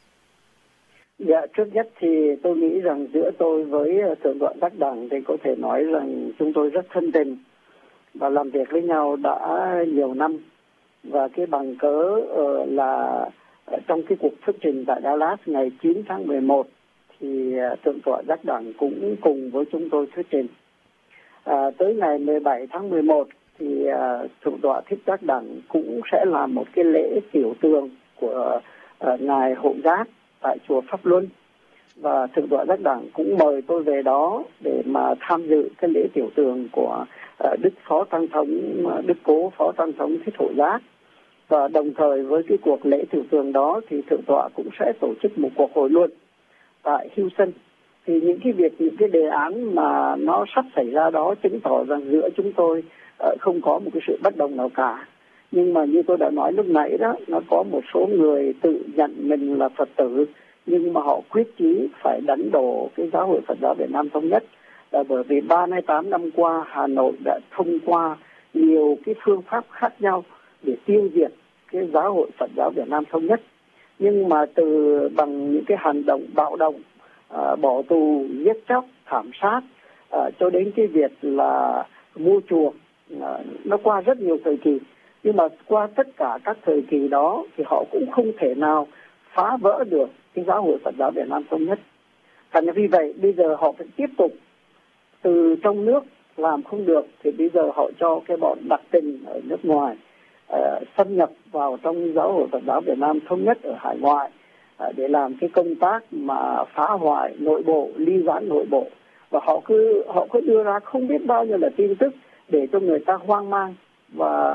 B: Dạ, trước nhất thì tôi nghĩ rằng giữa tôi với thượng tọa Giác Đẳng thì có thể nói rằng chúng tôi rất thân tình và làm việc với nhau đã nhiều năm. Và cái bằng cớ uh, là trong cái cuộc thuyết trình tại Đà Lạt ngày chín tháng mười một thì uh, thượng tọa Giác Đẳng cũng cùng với chúng tôi thuyết trình. Uh, tới ngày mười bảy tháng mười một thì uh, thượng tọa Thích Giác Đẳng cũng sẽ làm một cái lễ tiểu tường của uh, ngài Hộ Giác tại chùa Pháp Luân, và thượng tọa Giác Đẳng cũng mời tôi về đó để mà tham dự cái lễ tiểu tường của uh, Đức Phó Tăng thống uh, Đức Cố Phó Tăng thống Thích Hộ Giác. Và đồng thời với cái cuộc lễ tiểu tường đó thì thượng tọa cũng sẽ tổ chức một cuộc hội luận tại Houston. Thì những cái việc, những cái đề án mà nó sắp xảy ra đó chứng tỏ rằng giữa chúng tôi uh, không có một cái sự bất đồng nào cả. Nhưng mà như tôi đã nói lúc nãy đó, nó có một số người tự nhận mình là Phật tử, nhưng mà họ quyết chí phải đánh đổ cái giáo hội Phật giáo Việt Nam Thống Nhất. Là bởi vì ba mươi tám năm qua Hà Nội đã thông qua nhiều cái phương pháp khác nhau để tiêu diệt cái giáo hội Phật giáo Việt Nam Thống Nhất. Nhưng mà từ bằng những cái hành động bạo động, à, bỏ tù, giết chóc, thảm sát, à, cho đến cái việc là mua chuộc, à, nó qua rất nhiều thời kỳ. Nhưng mà qua tất cả các thời kỳ đó thì họ cũng không thể nào phá vỡ được cái giáo hội Phật giáo Việt Nam Thống Nhất. Thành vì vậy bây giờ họ phải tiếp tục từ trong nước, làm không được thì bây giờ họ cho cái bọn đặc tình ở nước ngoài uh, xâm nhập vào trong giáo hội Phật giáo Việt Nam Thống Nhất ở hải ngoại uh, để làm cái công tác mà phá hoại nội bộ, ly gián nội bộ. Và họ cứ họ cứ đưa ra không biết bao nhiêu là tin tức để cho người ta hoang mang và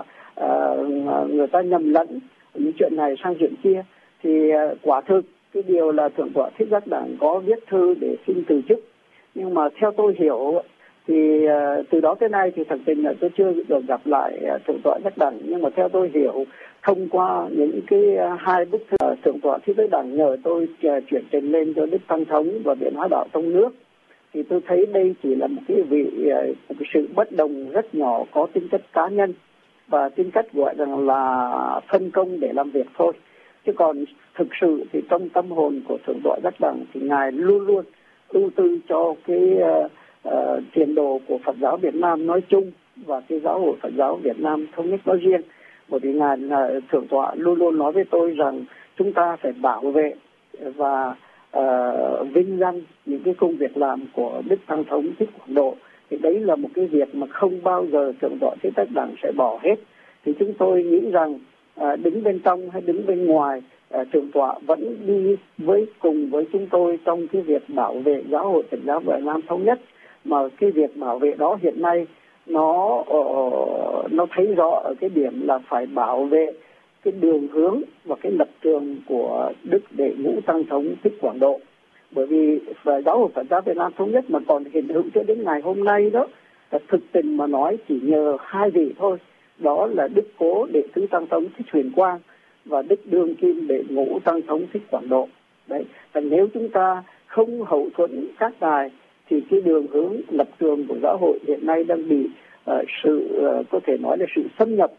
B: uh, người ta nhầm lẫn những chuyện này sang chuyện kia. Thì uh, quả thực cái điều là thượng tọa Thích Giác Đẳng có viết thư để xin từ chức, nhưng mà theo tôi hiểu thì uh, từ đó tới nay thì thật tình là tôi chưa được gặp lại uh, thượng tọa Giác Đẳng. Nhưng mà theo tôi hiểu, thông qua những cái uh, hai bức thư uh, thượng tọa Thích Giác Đẳng nhờ tôi uh, chuyển trình lên cho Đức Tăng thống và Viện Hóa đạo trong nước, thì tôi thấy đây chỉ là một cái vị uh, một cái sự bất đồng rất nhỏ, có tính chất cá nhân và tính cách gọi rằng là phân công để làm việc thôi. Chứ còn thực sự thì trong tâm hồn của thượng tọa Giác Đẳng thì ngài luôn luôn ưu tư cho cái uh, uh, tiền đồ của Phật giáo Việt Nam nói chung và cái giáo hội Phật giáo Việt Nam Thống Nhất nói riêng. Bởi vì ngài là thượng tọa luôn luôn nói với tôi rằng chúng ta phải bảo vệ và uh, vinh danh những cái công việc làm của Đức Tăng Thống Thích Quảng Độ. Thì đấy là một cái việc mà không bao giờ thượng tọa Thích Tất Đặng sẽ bỏ hết. Thì chúng tôi nghĩ rằng uh, đứng bên trong hay đứng bên ngoài, uh, thượng tọa vẫn đi với cùng với chúng tôi trong cái việc bảo vệ giáo hội Phật giáo Việt Nam Thống Nhất. Mà cái việc bảo vệ đó hiện nay nó uh, nó thấy rõ ở cái điểm là phải bảo vệ cái đường hướng và cái lập trường của Đức Đệ Ngũ Tăng Thống Thích Quảng Độ. Bởi vì giáo hội Phật giáo Việt Nam Thống Nhất mà còn hiện hữu cho đến ngày hôm nay đó, thực tình mà nói chỉ nhờ hai vị thôi, đó là Đức Cố Đệ Tứ Tăng Thống Thích Huyền Quang và Đức Đương Kim Đệ Ngũ Tăng Thống Thích Quảng Độ. Đấy, và nếu chúng ta không hậu thuẫn các ngài thì cái đường hướng lập trường của giáo hội hiện nay đang bị uh, sự uh, có thể nói là sự xâm nhập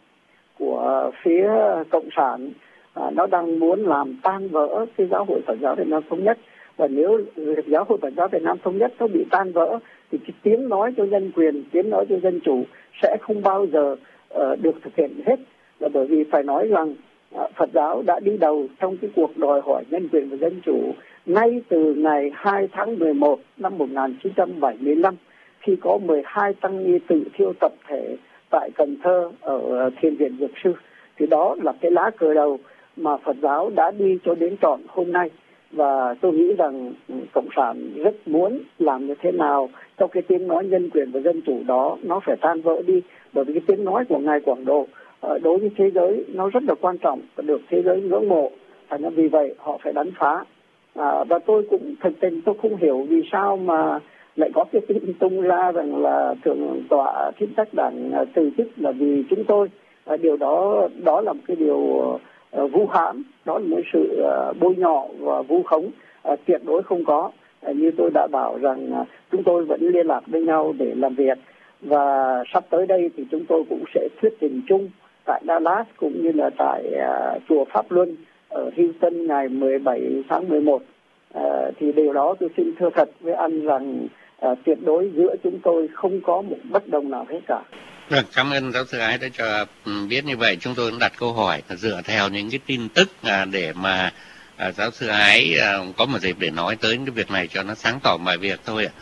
B: của phía cộng sản. Uh, nó đang muốn làm tan vỡ cái giáo hội Phật giáo Việt Nam Thống Nhất. Và nếu giáo hội Phật giáo Việt Nam Thống Nhất nó bị tan vỡ thì cái tiếng nói cho nhân quyền, tiếng nói cho dân chủ sẽ không bao giờ uh, được thực hiện hết. Là bởi vì phải nói rằng uh, Phật giáo đã đi đầu trong cái cuộc đòi hỏi nhân quyền và dân chủ ngay từ ngày hai tháng mười một năm một nghìn chín trăm bảy mươi lăm, khi có mười hai tăng ni tự thiêu tập thể tại Cần Thơ ở Thiền viện Dược Sư. Thì đó là cái lá cờ đầu mà Phật giáo đã đi cho đến trọn hôm nay. Và tôi nghĩ rằng cộng sản rất muốn làm như thế nào cho cái tiếng nói nhân quyền và dân chủ đó nó phải tan vỡ đi. Bởi vì cái tiếng nói của ngài Quảng Độ đối với thế giới nó rất là quan trọng và được thế giới ngưỡng mộ. Thành ra vì vậy họ phải đánh phá. À, và tôi cũng thực tình tôi không hiểu vì sao mà lại có cái tin tung ra rằng là thượng tọa Thích Tất Đặng từ chức là vì chúng tôi. À, điều đó đó là một cái điều uh, vu hãm, đó là một sự uh, bôi nhọ và vu khống uh, tuyệt đối không có. Uh, như tôi đã bảo rằng uh, chúng tôi vẫn liên lạc với nhau để làm việc, và sắp tới đây thì chúng tôi cũng sẽ thuyết trình chung tại Dallas cũng như là tại uh, chùa Pháp Luân ở Houston ngày mười bảy tháng mười một. À, thì điều đó tôi xin thưa thật với anh rằng à, tuyệt đối giữa chúng tôi không có một bất đồng nào hết cả.
A: Được, cảm ơn giáo sư Ái đã cho biết như vậy. Chúng tôi cũng đặt câu hỏi dựa theo những cái tin tức à, để mà à, giáo sư Ái à, có một dịp để nói tới cái việc này cho nó sáng tỏ mọi việc thôi ạ.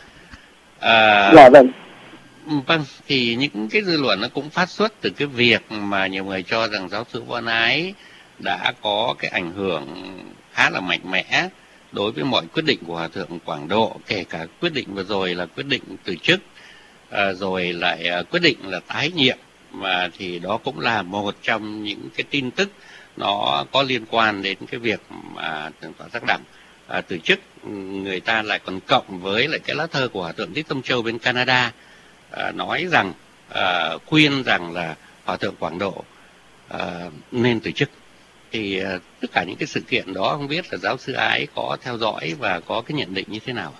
A: À,
B: dạ vâng.
A: Vâng, thì những cái dư luận nó cũng phát xuất từ cái việc mà nhiều người cho rằng giáo sư Văn Ái đã có cái ảnh hưởng khá là mạnh mẽ đối với mọi quyết định của Hòa thượng Quảng Độ, kể cả quyết định vừa rồi là quyết định từ chức, à, rồi lại à, quyết định là tái nhiệm, mà thì đó cũng là một trong những cái tin tức nó có liên quan đến cái việc mà thượng tọa Tất Đặng à, từ chức. Người ta lại còn cộng với lại cái lá thơ của Hòa thượng Thích Tông Châu bên Canada à, nói rằng à, khuyên rằng là Hòa thượng Quảng Độ à, nên từ chức. Thì uh, tất cả những cái sự kiện đó không biết là giáo sư Ái có theo dõi và có cái nhận định như thế nào?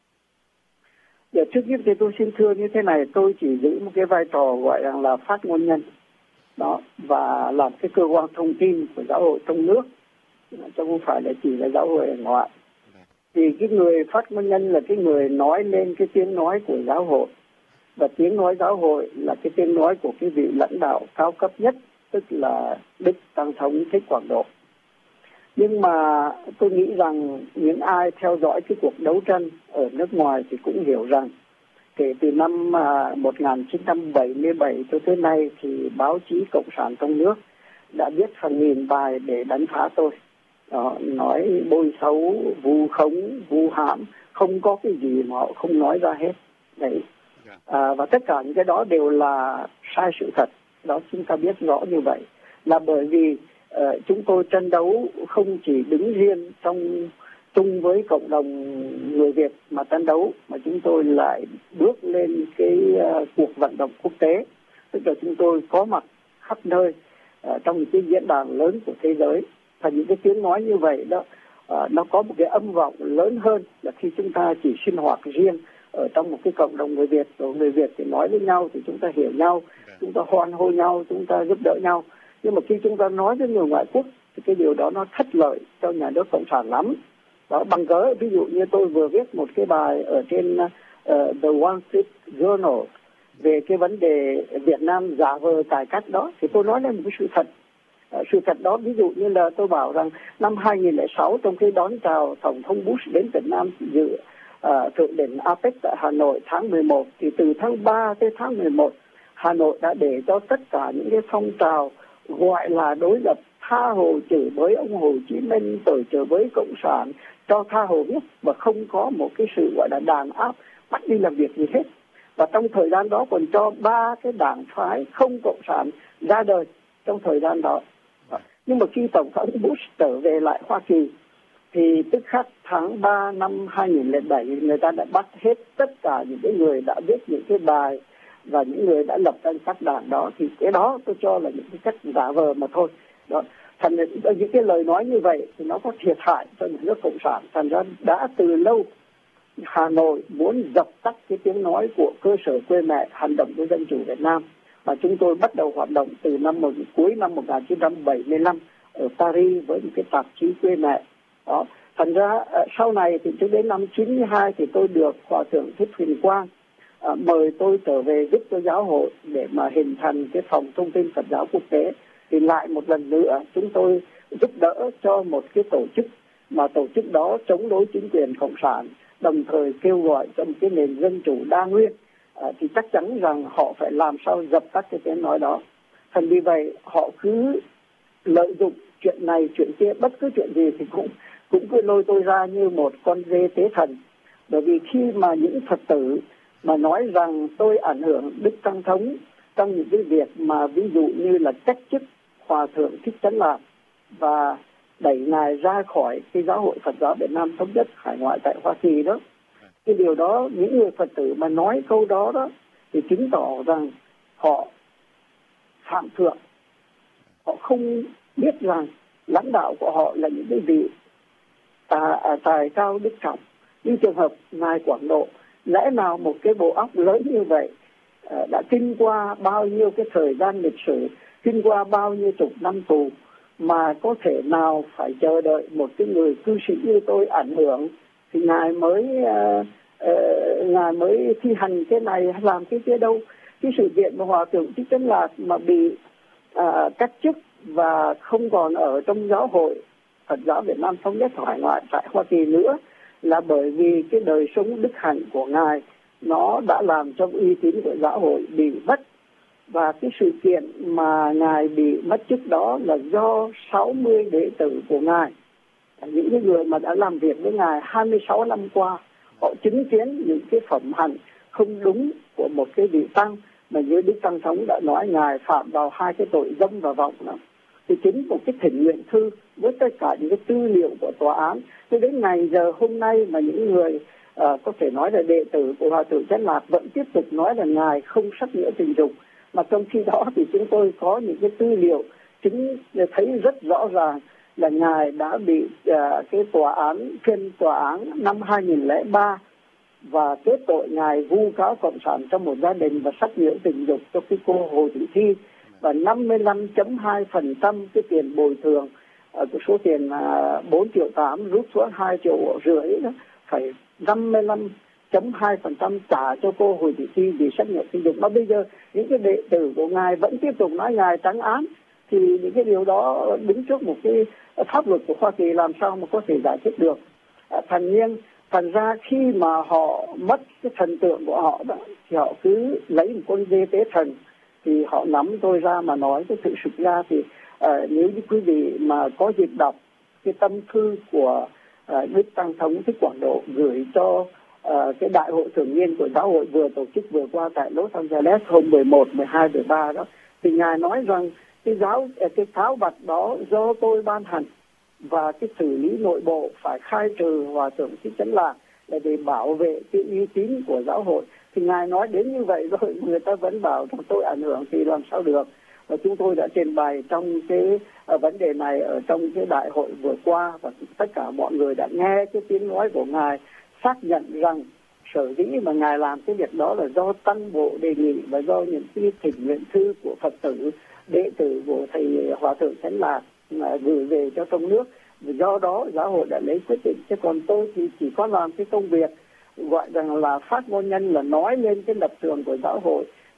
B: Dạ, trước nhất thì tôi xin thưa như thế này, tôi chỉ giữ một cái vai trò gọi là phát ngôn nhân đó, và làm cái cơ quan thông tin của giáo hội trong nước, chứ không phải là chỉ là giáo hội ở ngoại. Thì cái người phát ngôn nhân là cái người nói lên cái tiếng nói của giáo hội, và tiếng nói giáo hội là cái tiếng nói của cái vị lãnh đạo cao cấp nhất, tức là Đức Tăng Thống Thích Quảng Độ. Nhưng mà tôi nghĩ rằng những ai theo dõi cái cuộc đấu tranh ở nước ngoài thì cũng hiểu rằng kể từ năm một nghìn chín trăm bảy mươi bảy cho tới nay thì báo chí cộng sản trong nước đã viết hàng nghìn bài để đánh phá tôi. Đó, nói bôi xấu, vu khống, vu hãm, không có cái gì mà họ không nói ra hết. Đấy. À, và tất cả những cái đó đều là sai sự thật. Đó, chúng ta biết rõ như vậy là bởi vì uh, chúng tôi tranh đấu không chỉ đứng riêng trong chung với cộng đồng người Việt mà tranh đấu, mà chúng tôi lại bước lên cái uh, cuộc vận động quốc tế, tức là chúng tôi có mặt khắp nơi uh, trong những cái diễn đàn lớn của thế giới. Và những cái tiếng nói như vậy đó uh, nó có một cái âm vọng lớn hơn là khi chúng ta chỉ sinh hoạt riêng ở trong một cái cộng đồng người Việt, rồi người Việt thì nói với nhau thì chúng ta hiểu nhau, chúng ta hoan hô nhau, chúng ta giúp đỡ nhau. Nhưng mà khi chúng ta nói với người ngoại quốc thì cái điều đó nó thất lợi cho nhà nước cộng sản lắm. Đó, bằng cớ ví dụ như tôi vừa viết một cái bài ở trên uh, The Wall Street Journal về cái vấn đề Việt Nam giả vờ cải cách đó, thì tôi nói lên một cái sự thật. À, sự thật đó, ví dụ như là tôi bảo rằng năm hai nghìn lẻ sáu, trong khi đón chào Tổng thống Bush đến Việt Nam dự uh, thượng đỉnh a pếch tại Hà Nội tháng mười một, thì từ tháng ba tới tháng mười một, Hà Nội đã để cho tất cả những cái phong trào gọi là đối lập, tha hồ chửi bới ông Hồ Chí Minh, rồi chửi bới Cộng sản, cho tha hồ biết, và không có một cái sự gọi là đàn áp bắt đi làm việc gì hết. Và trong thời gian đó còn cho ba cái đảng phái không Cộng sản ra đời trong thời gian đó. Nhưng mà khi Tổng thống Bush trở về lại Hoa Kỳ, thì tức khắc tháng ba năm hai nghìn lẻ bảy, người ta đã bắt hết tất cả những cái người đã viết những cái bài và những người đã lập danh sách đảng đó. Thì cái đó tôi cho là những cái cách giả vờ mà thôi. Đó. Thành ra những cái lời nói như vậy thì nó có thiệt hại cho nhà nước Cộng sản. Thành ra đã từ lâu Hà Nội muốn dập tắt cái tiếng nói của cơ sở quê mẹ hành động của dân chủ Việt Nam, mà chúng tôi bắt đầu hoạt động từ năm một, cuối năm một nghìn chín trăm bảy mươi lăm ở Paris với một cái tạp chí quê mẹ. Đó. Thành ra sau này thì cho đến năm chín mươi hai thì tôi được Hòa thượng Thích Huyền Quang à, mời tôi trở về giúp cho giáo hội để mà hình thành cái phòng thông tin Phật giáo quốc tế. Thì lại một lần nữa chúng tôi giúp đỡ cho một cái tổ chức, mà tổ chức đó chống đối chính quyền Cộng sản, đồng thời kêu gọi cho một cái nền dân chủ đa nguyên. À, thì chắc chắn rằng họ phải làm sao dập tắt cái tiếng nói đó. Thành vì vậy họ cứ lợi dụng chuyện này chuyện kia, bất cứ chuyện gì thì cũng cũng cứ lôi tôi ra như một con dê tế thần. Bởi vì khi mà những Phật tử mà nói rằng tôi ảnh hưởng Đức Tăng Thống trong những cái việc mà ví dụ như là cách chức Hòa thượng Thích Chánh Lạt và đẩy ngài ra khỏi cái Giáo hội Phật giáo Việt Nam Thống nhất hải ngoại tại Hoa Kỳ đó, cái điều đó, những người Phật tử mà nói câu đó đó thì chứng tỏ rằng họ phạm thượng, họ không biết rằng lãnh đạo của họ là những cái vị tà, à, tài cao đức trọng. Như trường hợp ngài Quảng Độ, lẽ nào một cái bộ óc lớn như vậy à, đã kinh qua bao nhiêu cái thời gian lịch sử, kinh qua bao nhiêu chục năm tù, mà có thể nào phải chờ đợi một cái người cư sĩ như tôi ảnh hưởng thì ngài mới uh, uh, ngài mới thi hành cái này hay làm cái kia đâu. Cái sự kiện mà Hòa thượng Thích Chánh Lạt mà bị uh, cách chức và không còn ở trong Giáo hội Phật giáo Việt Nam Thống nhất hải ngoại tại Hoa Kỳ nữa là bởi vì cái đời sống đức hạnh của ngài nó đã làm cho uy tín của giáo hội bị mất. Và cái sự kiện mà ngài bị mất chức đó là do sáu mươi đệ tử của ngài, những người mà đã làm việc với ngài hai mươi sáu năm qua, họ chứng kiến những cái phẩm hạnh không đúng của một cái vị tăng mà như Đức Tăng Thống đã nói ngài phạm vào hai cái tội dâm và vọng đó. Thì chính một cái thỉnh nguyện thư với tất cả những cái tư liệu của tòa án, cho đến ngày giờ hôm nay mà những người uh, có thể nói là đệ tử của Hòa thượng Chánh Lạt vẫn tiếp tục nói là ngài không sắc nghĩa tình dục, mà trong khi đó thì chúng tôi có những cái tư liệu chứng thấy rất rõ ràng là ngài đã bị uh, cái tòa án phiên tòa án năm hai nghìn lẻ ba và kết tội ngài vu cáo cộng sản trong một gia đình và sắc nhiễu tình dục cho cái cô Hồ Thị Thi, và năm mươi lăm phẩy hai phần trăm cái tiền bồi thường, uh, cái số tiền uh, bốn triệu tám rút xuống hai triệu rưỡi đó, phải năm mươi lăm phẩy hai phần trăm trả cho cô Hồ Thị Thi vì sắc nhiễu tình dục. Mà bây giờ những cái đệ tử của ngài vẫn tiếp tục nói ngài trắng án, thì những cái điều đó đứng trước một cái pháp luật của Hoa Kỳ làm sao mà có thể giải thích được. À, thành nhiên thành ra khi mà họ mất cái thần tượng của họ đó, thì họ cứ lấy một con dê tế thần, thì họ nắm tôi ra mà nói. Cái sự thực ra thì uh, nếu như quý vị mà có dịp đọc cái tâm thư của uh, Đức Tăng Thống Thích Quảng Độ gửi cho uh, cái đại hội thường niên của giáo hội vừa tổ chức vừa qua tại Los Angeles hôm mười một, mười hai, mười ba đó, thì ngài nói rằng cái giáo cái cáo bạch đó do tôi ban hành, và cái xử lý nội bộ phải khai trừ Hòa thượng Thích Chánh Lạt là để bảo vệ cái uy tín của giáo hội. Thì ngài nói đến như vậy rồi, người ta vẫn bảo rằng tôi ảnh hưởng thì làm sao được. Và chúng tôi đã trình bày trong cái uh, vấn đề này ở trong cái đại hội vừa qua, và tất cả mọi người đã nghe cái tiếng nói của ngài, xác nhận rằng sở dĩ mà ngài làm cái việc đó là do tăng bộ đề nghị và do những cái thỉnh nguyện thư của Phật tử đệ tử của thầy Hòa thượng Chánh Lạt mà gửi về cho trong nước. Do đó giáo hội đã lấy quyết định, chứ còn tôi thì chỉ có làm cái công việc gọi rằng là phát ngôn nhân, là nói lên cái lập trường của giáo hội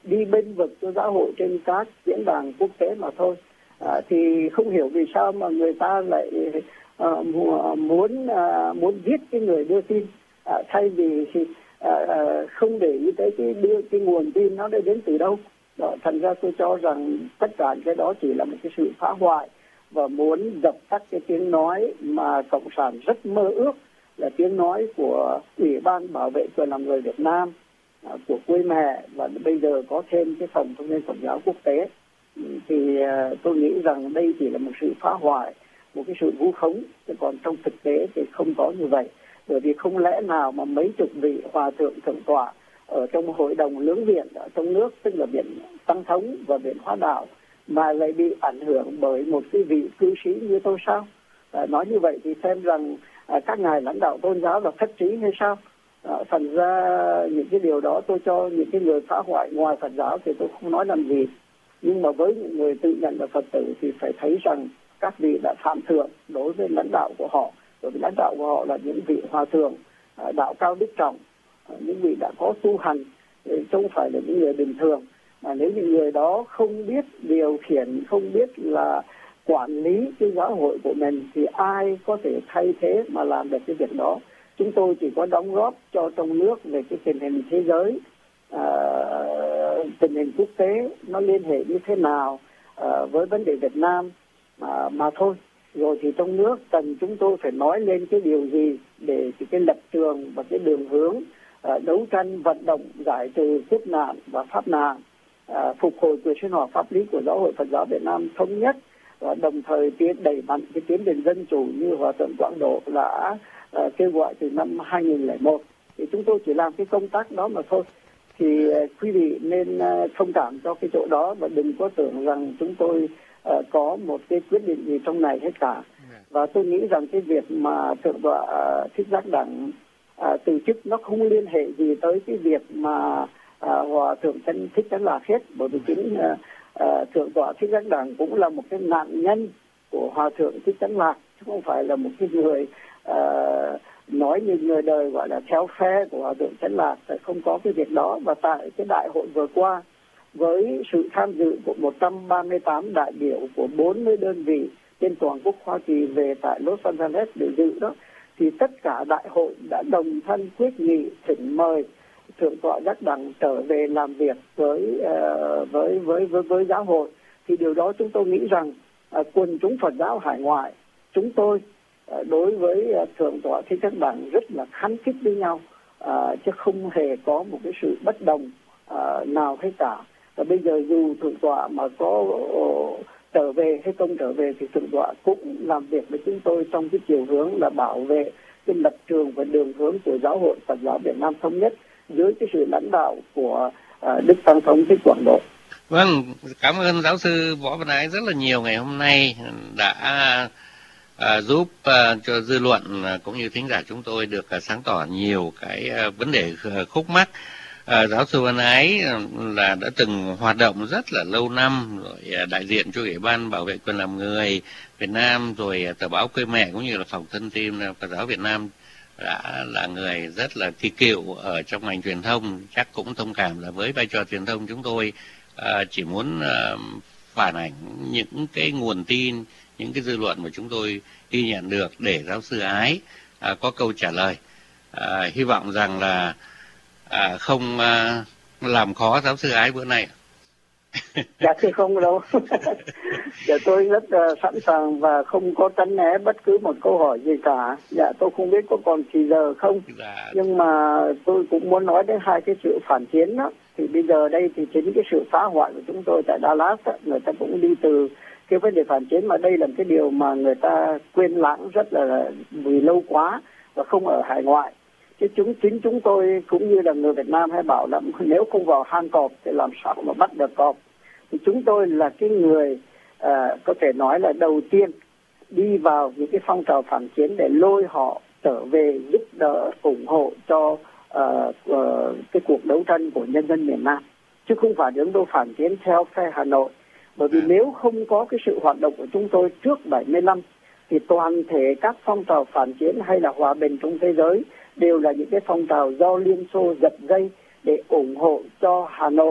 B: đi bênh vực cho giáo hội trên các diễn đàn quốc tế mà thôi. À, thì không hiểu vì sao mà người ta lại uh, muốn uh, muốn giết cái người đưa tin, uh, thay vì thì, uh, không để ý tới cái đưa cái nguồn tin nó đến từ đâu. Đó, thành ra tôi cho rằng tất cả cái đó chỉ là một cái sự phá hoại và muốn dập tắt cái tiếng nói mà cộng sản rất mơ ước, là tiếng nói của Ủy ban Bảo vệ quyền làm người Việt Nam, uh, của quê mẹ, và bây giờ có thêm cái phòng thông tin Phật giáo quốc tế. Thì uh, tôi nghĩ rằng đây chỉ là một sự phá hoại, một cái sự vu khống, chứ còn trong thực tế thì không có như vậy. Bởi vì không lẽ nào mà mấy chục vị hòa thượng thượng tọa ở trong hội đồng lưỡng viện ở trong nước, tức là viện Tăng Thống và viện Hóa Đạo, mà lại bị ảnh hưởng bởi một cái vị cư sĩ như tôi sao? À, nói như vậy thì xem rằng à, các ngài lãnh đạo tôn giáo là thất trí hay sao? À, thành ra những cái điều đó tôi cho những cái người phá hoại ngoài Phật giáo thì tôi không nói làm gì. Nhưng mà với những người tự nhận là Phật tử thì phải thấy rằng các vị đã phạm thượng đối với lãnh đạo của họ. Bởi vì lãnh đạo của họ là những vị hòa thượng đạo cao đức trọng, những vị đã có tu hành, chứ không phải là những người bình thường. Mà nếu những người đó không biết điều khiển, không biết là quản lý cái giáo hội của mình thì ai có thể thay thế mà làm được cái việc đó. Chúng tôi chỉ có đóng góp cho trong nước về cái tình hình thế giới, à, tình hình quốc tế nó liên hệ như thế nào à, với vấn đề Việt Nam mà, mà thôi. Rồi thì trong nước cần chúng tôi phải nói lên cái điều gì để cái lập trường và cái đường hướng à, đấu tranh vận động giải trừ kiếp nạn và pháp nạn, à, phục hồi quyền sinh hoạt pháp lý của Giáo hội Phật giáo Việt Nam thống nhất, và đồng thời tiến đẩy mạnh cái tiến trình dân chủ như Hòa thượng Quảng Độ đã à, kêu gọi từ năm hai nghìn lẻ một. Thì chúng tôi chỉ làm cái công tác đó mà thôi. Thì uh, quý vị nên uh, thông cảm cho cái chỗ đó và đừng có tưởng rằng chúng tôi uh, có một cái quyết định gì trong này hết cả. Và tôi nghĩ rằng cái việc mà thượng tọa uh, Thích Giác Đẳng uh, từ chức nó không liên hệ gì tới cái việc mà uh, Hòa thượng Thích Thích Chánh Lạc hết. Bởi vì chính uh, uh, thượng tọa Thích Giác Đẳng cũng là một cái nạn nhân của Hòa thượng Thích Chánh Lạc, chứ không phải là một cái người uh, nói như người đời gọi là theo phe của Hòa thượng Chánh Lạc. Không có cái việc đó. Và tại cái đại hội vừa qua, với sự tham dự của một trăm ba mươi tám đại biểu của bốn mươi đơn vị trên toàn quốc Hoa Kỳ về tại Los Angeles để dự đó, thì tất cả đại hội đã đồng thanh quyết nghị thỉnh mời thượng tọa Giác Đẳng trở về làm việc với uh, với, với với với giáo hội. Thì điều đó chúng tôi nghĩ rằng uh, quần chúng Phật giáo hải ngoại, chúng tôi uh, đối với uh, thượng tọa Thích Giác Đẳng rất là khăng khít với nhau, uh, chứ không hề có một cái sự bất đồng uh, nào hết cả. Và bây giờ dù thượng tọa mà có uh, trở về hay không trở về thì thượng tọa cũng làm việc với chúng tôi trong cái chiều hướng là bảo vệ cái lập trường và đường hướng của Giáo hội Phật giáo Việt Nam thống nhất dưới cái sự lãnh đạo của uh, Đức Tăng Thống Thích Quảng Độ.
A: Vâng, cảm ơn giáo sư Võ Văn Ái rất là nhiều ngày hôm nay đã uh, giúp uh, cho dư luận uh, cũng như thính giả chúng tôi được uh, sáng tỏ nhiều cái uh, vấn đề uh, khúc mắc. À, giáo sư Văn Ái là đã từng hoạt động rất là lâu năm rồi, à, đại diện cho Ủy ban Bảo vệ quyền làm người Việt Nam, rồi à, tờ báo Quê Mẹ cũng như là phòng thông tin Phật giáo Việt Nam, đã là người rất là kỳ cựu ở trong ngành truyền thông. Chắc cũng thông cảm là với vai trò truyền thông chúng tôi à, chỉ muốn à, phản ảnh những cái nguồn tin, những cái dư luận mà chúng tôi ghi nhận được để giáo sư Ái à, có câu trả lời. À, hy vọng rằng là À, không à, làm khó giáo sư Ái bữa nay.
B: Dạ thưa không đâu. Dạ tôi rất uh, sẵn sàng và không có tránh né bất cứ một câu hỏi gì cả. Dạ tôi không biết có còn thì giờ không. Dạ. Nhưng mà tôi cũng muốn nói đến hai cái sự phản chiến đó. Thì bây giờ đây thì chính cái sự phá hoại của chúng tôi tại Dallas đó, người ta cũng đi từ cái vấn đề phản chiến, mà đây là cái điều mà người ta quên lãng rất là vì lâu quá và không ở hải ngoại. Chứ chúng chính chúng tôi cũng như là người Việt Nam hay bảo là nếu không vào hang cọp thì làm sao mà bắt được cọp. Thì chúng tôi là cái người uh, có thể nói là đầu tiên đi vào những cái phong trào phản chiến để lôi họ trở về giúp đỡ ủng hộ cho uh, uh, cái cuộc đấu tranh của nhân dân miền Nam, chứ không phải đứng đô phản chiến theo phe Hà Nội. Bởi vì nếu không có cái sự hoạt động của chúng tôi trước bảy mươi lăm thì toàn thể các phong trào phản chiến hay là hòa bình trong thế giới đều là những cái phong trào do Liên Xô giật dây để ủng hộ cho Hà Nội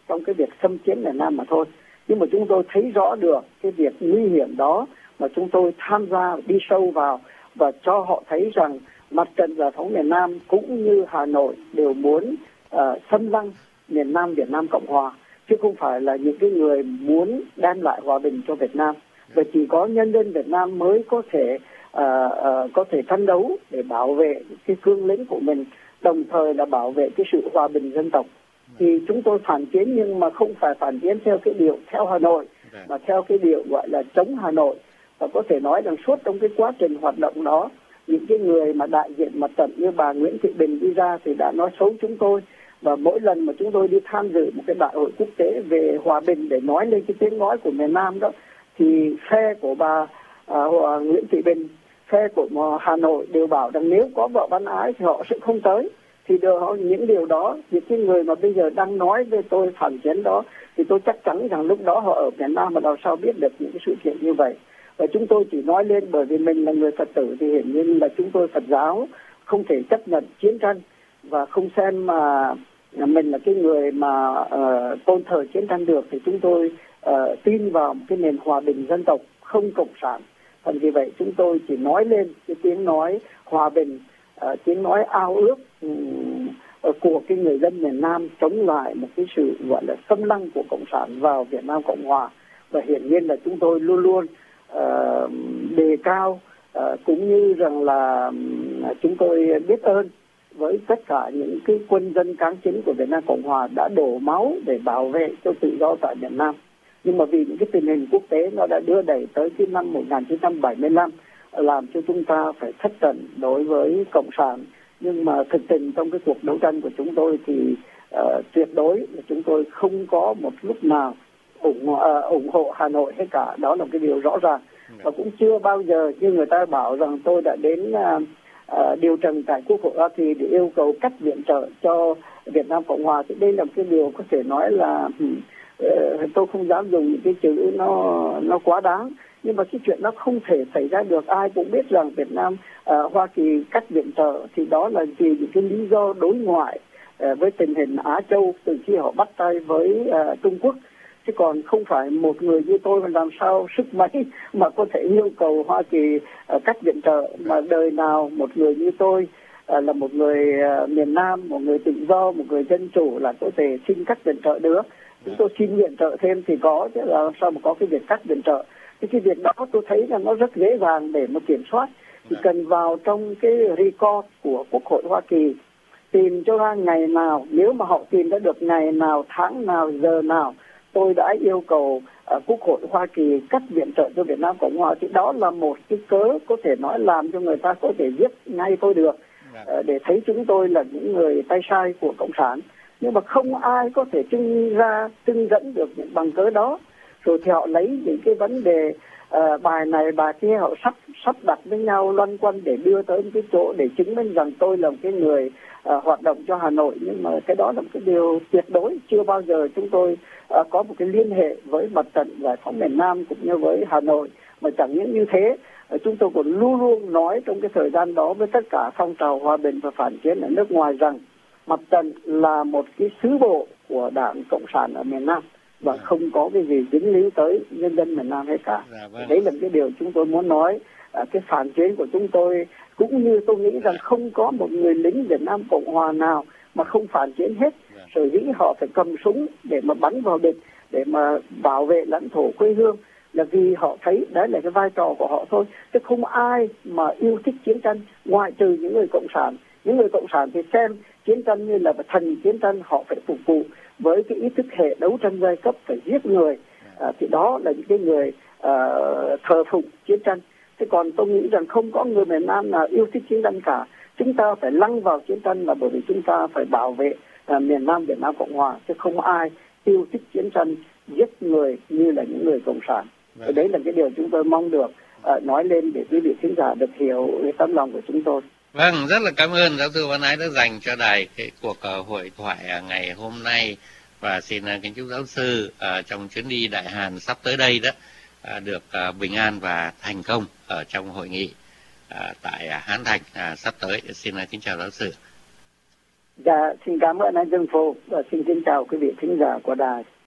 B: trong cái việc xâm chiếm miền Nam mà thôi. Nhưng mà chúng tôi thấy rõ được cái việc nguy hiểm đó mà chúng tôi tham gia đi sâu vào và cho họ thấy rằng Mặt trận Giải phóng miền Nam cũng như Hà Nội đều muốn uh, xâm lăng miền Nam Việt Nam Cộng Hòa, chứ không phải là những cái người muốn đem lại hòa bình cho Việt Nam. Và chỉ có nhân dân Việt Nam mới có thể uh, uh, có thể phấn đấu để bảo vệ cái cương lĩnh của mình, đồng thời là bảo vệ cái sự hòa bình dân tộc. Thì chúng tôi phản chiến, nhưng mà không phải phản chiến theo cái điệu theo Hà Nội, mà theo cái điệu gọi là chống Hà Nội. Và có thể nói rằng suốt trong cái quá trình hoạt động đó, những cái người mà đại diện mặt trận như bà Nguyễn Thị Bình đi ra thì đã nói xấu chúng tôi. Và mỗi lần mà chúng tôi đi tham dự một cái đại hội quốc tế về hòa bình để nói lên cái tiếng nói của miền Nam đó, thì phe của bà à, Nguyễn Thị Bình, phe của Hà Nội đều bảo rằng nếu có vợ bán ái thì họ sẽ không tới. Thì đều, những điều đó, những cái người mà bây giờ đang nói với tôi phản chiến đó, thì tôi chắc chắn rằng lúc đó họ ở miền Nam mà làm sao biết được những cái sự kiện như vậy. Và chúng tôi chỉ nói lên bởi vì mình là người Phật tử, thì hiển nhiên là chúng tôi Phật giáo không thể chấp nhận chiến tranh và không xem mà mình là cái người mà uh, tôn thờ chiến tranh được. Thì chúng tôi uh, tin vào một cái nền hòa bình dân tộc không cộng sản. Thành vì vậy chúng tôi chỉ nói lên cái tiếng nói hòa bình, uh, tiếng nói ao ước um, của cái người dân miền Nam chống lại một cái sự gọi là xâm lăng của cộng sản vào Việt Nam Cộng Hòa. Và hiển nhiên là chúng tôi luôn luôn uh, đề cao uh, cũng như rằng là um, chúng tôi biết ơn với tất cả những cái quân dân cáng chính của Việt Nam Cộng Hòa đã đổ máu để bảo vệ cho tự do tại Việt Nam. Nhưng mà vì những cái tình hình quốc tế nó đã đưa đẩy tới cái năm một nghìn chín trăm bảy mươi lăm, làm cho chúng ta phải thất trận đối với cộng sản. Nhưng mà thực tình trong cái cuộc đấu tranh của chúng tôi thì uh, tuyệt đối là chúng tôi không có một lúc nào ủng uh, ủng hộ Hà Nội hết cả. Đó là cái điều rõ ràng. Và cũng chưa bao giờ như người ta bảo rằng tôi đã đến uh, uh, điều trần tại Quốc hội Hoa Kỳ để yêu cầu cắt viện trợ cho Việt Nam Cộng Hòa. Thì đây là cái điều có thể nói là uh, tôi không dám dùng những cái chữ nó nó quá đáng. Nhưng mà cái chuyện đó không thể xảy ra được. Ai cũng biết rằng Việt Nam, uh, Hoa Kỳ cắt viện trợ thì đó là vì những cái lý do đối ngoại uh, với tình hình Á Châu từ khi họ bắt tay với uh, Trung Quốc. Chứ còn không phải một người như tôi mà làm sao sức mấy mà có thể yêu cầu Hoa Kỳ uh, cắt viện trợ. Mà đời nào một người như tôi uh, là một người uh, miền Nam, một người tự do, một người dân chủ là có thể xin cắt viện trợ được. Chúng tôi xin viện trợ thêm thì có, chứ là sao mà có cái việc cắt viện trợ. Thì cái việc đó tôi thấy là nó rất dễ dàng để mà kiểm soát. Chỉ cần vào trong cái record của Quốc hội Hoa Kỳ, tìm cho ra ngày nào, nếu mà họ tìm ra được ngày nào, tháng nào, giờ nào tôi đã yêu cầu uh, Quốc hội Hoa Kỳ cắt viện trợ cho Việt Nam Cộng Hòa, thì đó là một cái cớ có thể nói làm cho người ta có thể viết ngay tôi được, uh, để thấy chúng tôi là những người tay sai của Cộng sản. Nhưng mà không ai có thể trưng ra, trưng dẫn được những bằng cớ đó. Rồi thì họ lấy những cái vấn đề uh, bài này bài kia họ sắp sắp đặt với nhau loanh quanh để đưa tới cái chỗ để chứng minh rằng tôi là một cái người uh, hoạt động cho Hà Nội. Nhưng mà cái đó là một cái điều tuyệt đối chưa bao giờ chúng tôi uh, có một cái liên hệ với Mặt trận Giải phóng miền Nam cũng như với Hà Nội. Mà chẳng những như thế, uh, chúng tôi còn luôn luôn nói trong cái thời gian đó với tất cả phong trào hòa bình và phản chiến ở nước ngoài rằng Mặt trận là một cái sứ bộ của Đảng Cộng sản ở miền Nam và à. không có cái gì dính líu tới nhân dân miền Nam hết cả. À, vâng. Đấy là cái điều chúng tôi muốn nói. À, cái phản chiến của chúng tôi cũng như tôi nghĩ rằng không có một người lính Việt Nam Cộng Hòa nào mà không phản chiến hết. À. Sở dĩ họ phải cầm súng để mà bắn vào địch, để mà bảo vệ lãnh thổ quê hương là vì họ thấy đấy là cái vai trò của họ thôi. Chứ không ai mà yêu thích chiến tranh ngoại trừ những người Cộng sản. Những người Cộng sản thì xem chiến tranh như là thần chiến tranh, họ phải phục vụ với cái ý thức hệ đấu tranh giai cấp, phải giết người, à, thì đó là những cái người à, thờ phụng chiến tranh. Thế còn tôi nghĩ rằng không có người miền Nam nào yêu thích chiến tranh cả. Chúng ta phải lăn vào chiến tranh là bởi vì chúng ta phải bảo vệ à, miền Nam Việt Nam Cộng Hòa, chứ không ai yêu thích chiến tranh giết người như là những người Cộng sản. Vâng. Đấy là cái điều chúng tôi mong được à, nói lên để quý vị khán giả được hiểu cái tấm lòng của chúng tôi.
A: Vâng, rất là cảm ơn giáo sư Văn Ái đã dành cho đài cái cuộc uh, hội thoại uh, ngày hôm nay, và xin uh, kính chúc giáo sư uh, trong chuyến đi Đại Hàn sắp tới đây đó uh, được uh, bình an và thành công ở trong hội nghị uh, tại uh, Hán Thành uh, sắp tới. Xin uh, kính chào giáo sư.
B: Dạ, xin cảm ơn anh Dương Phục và xin kính chào quý vị thính giả của đài.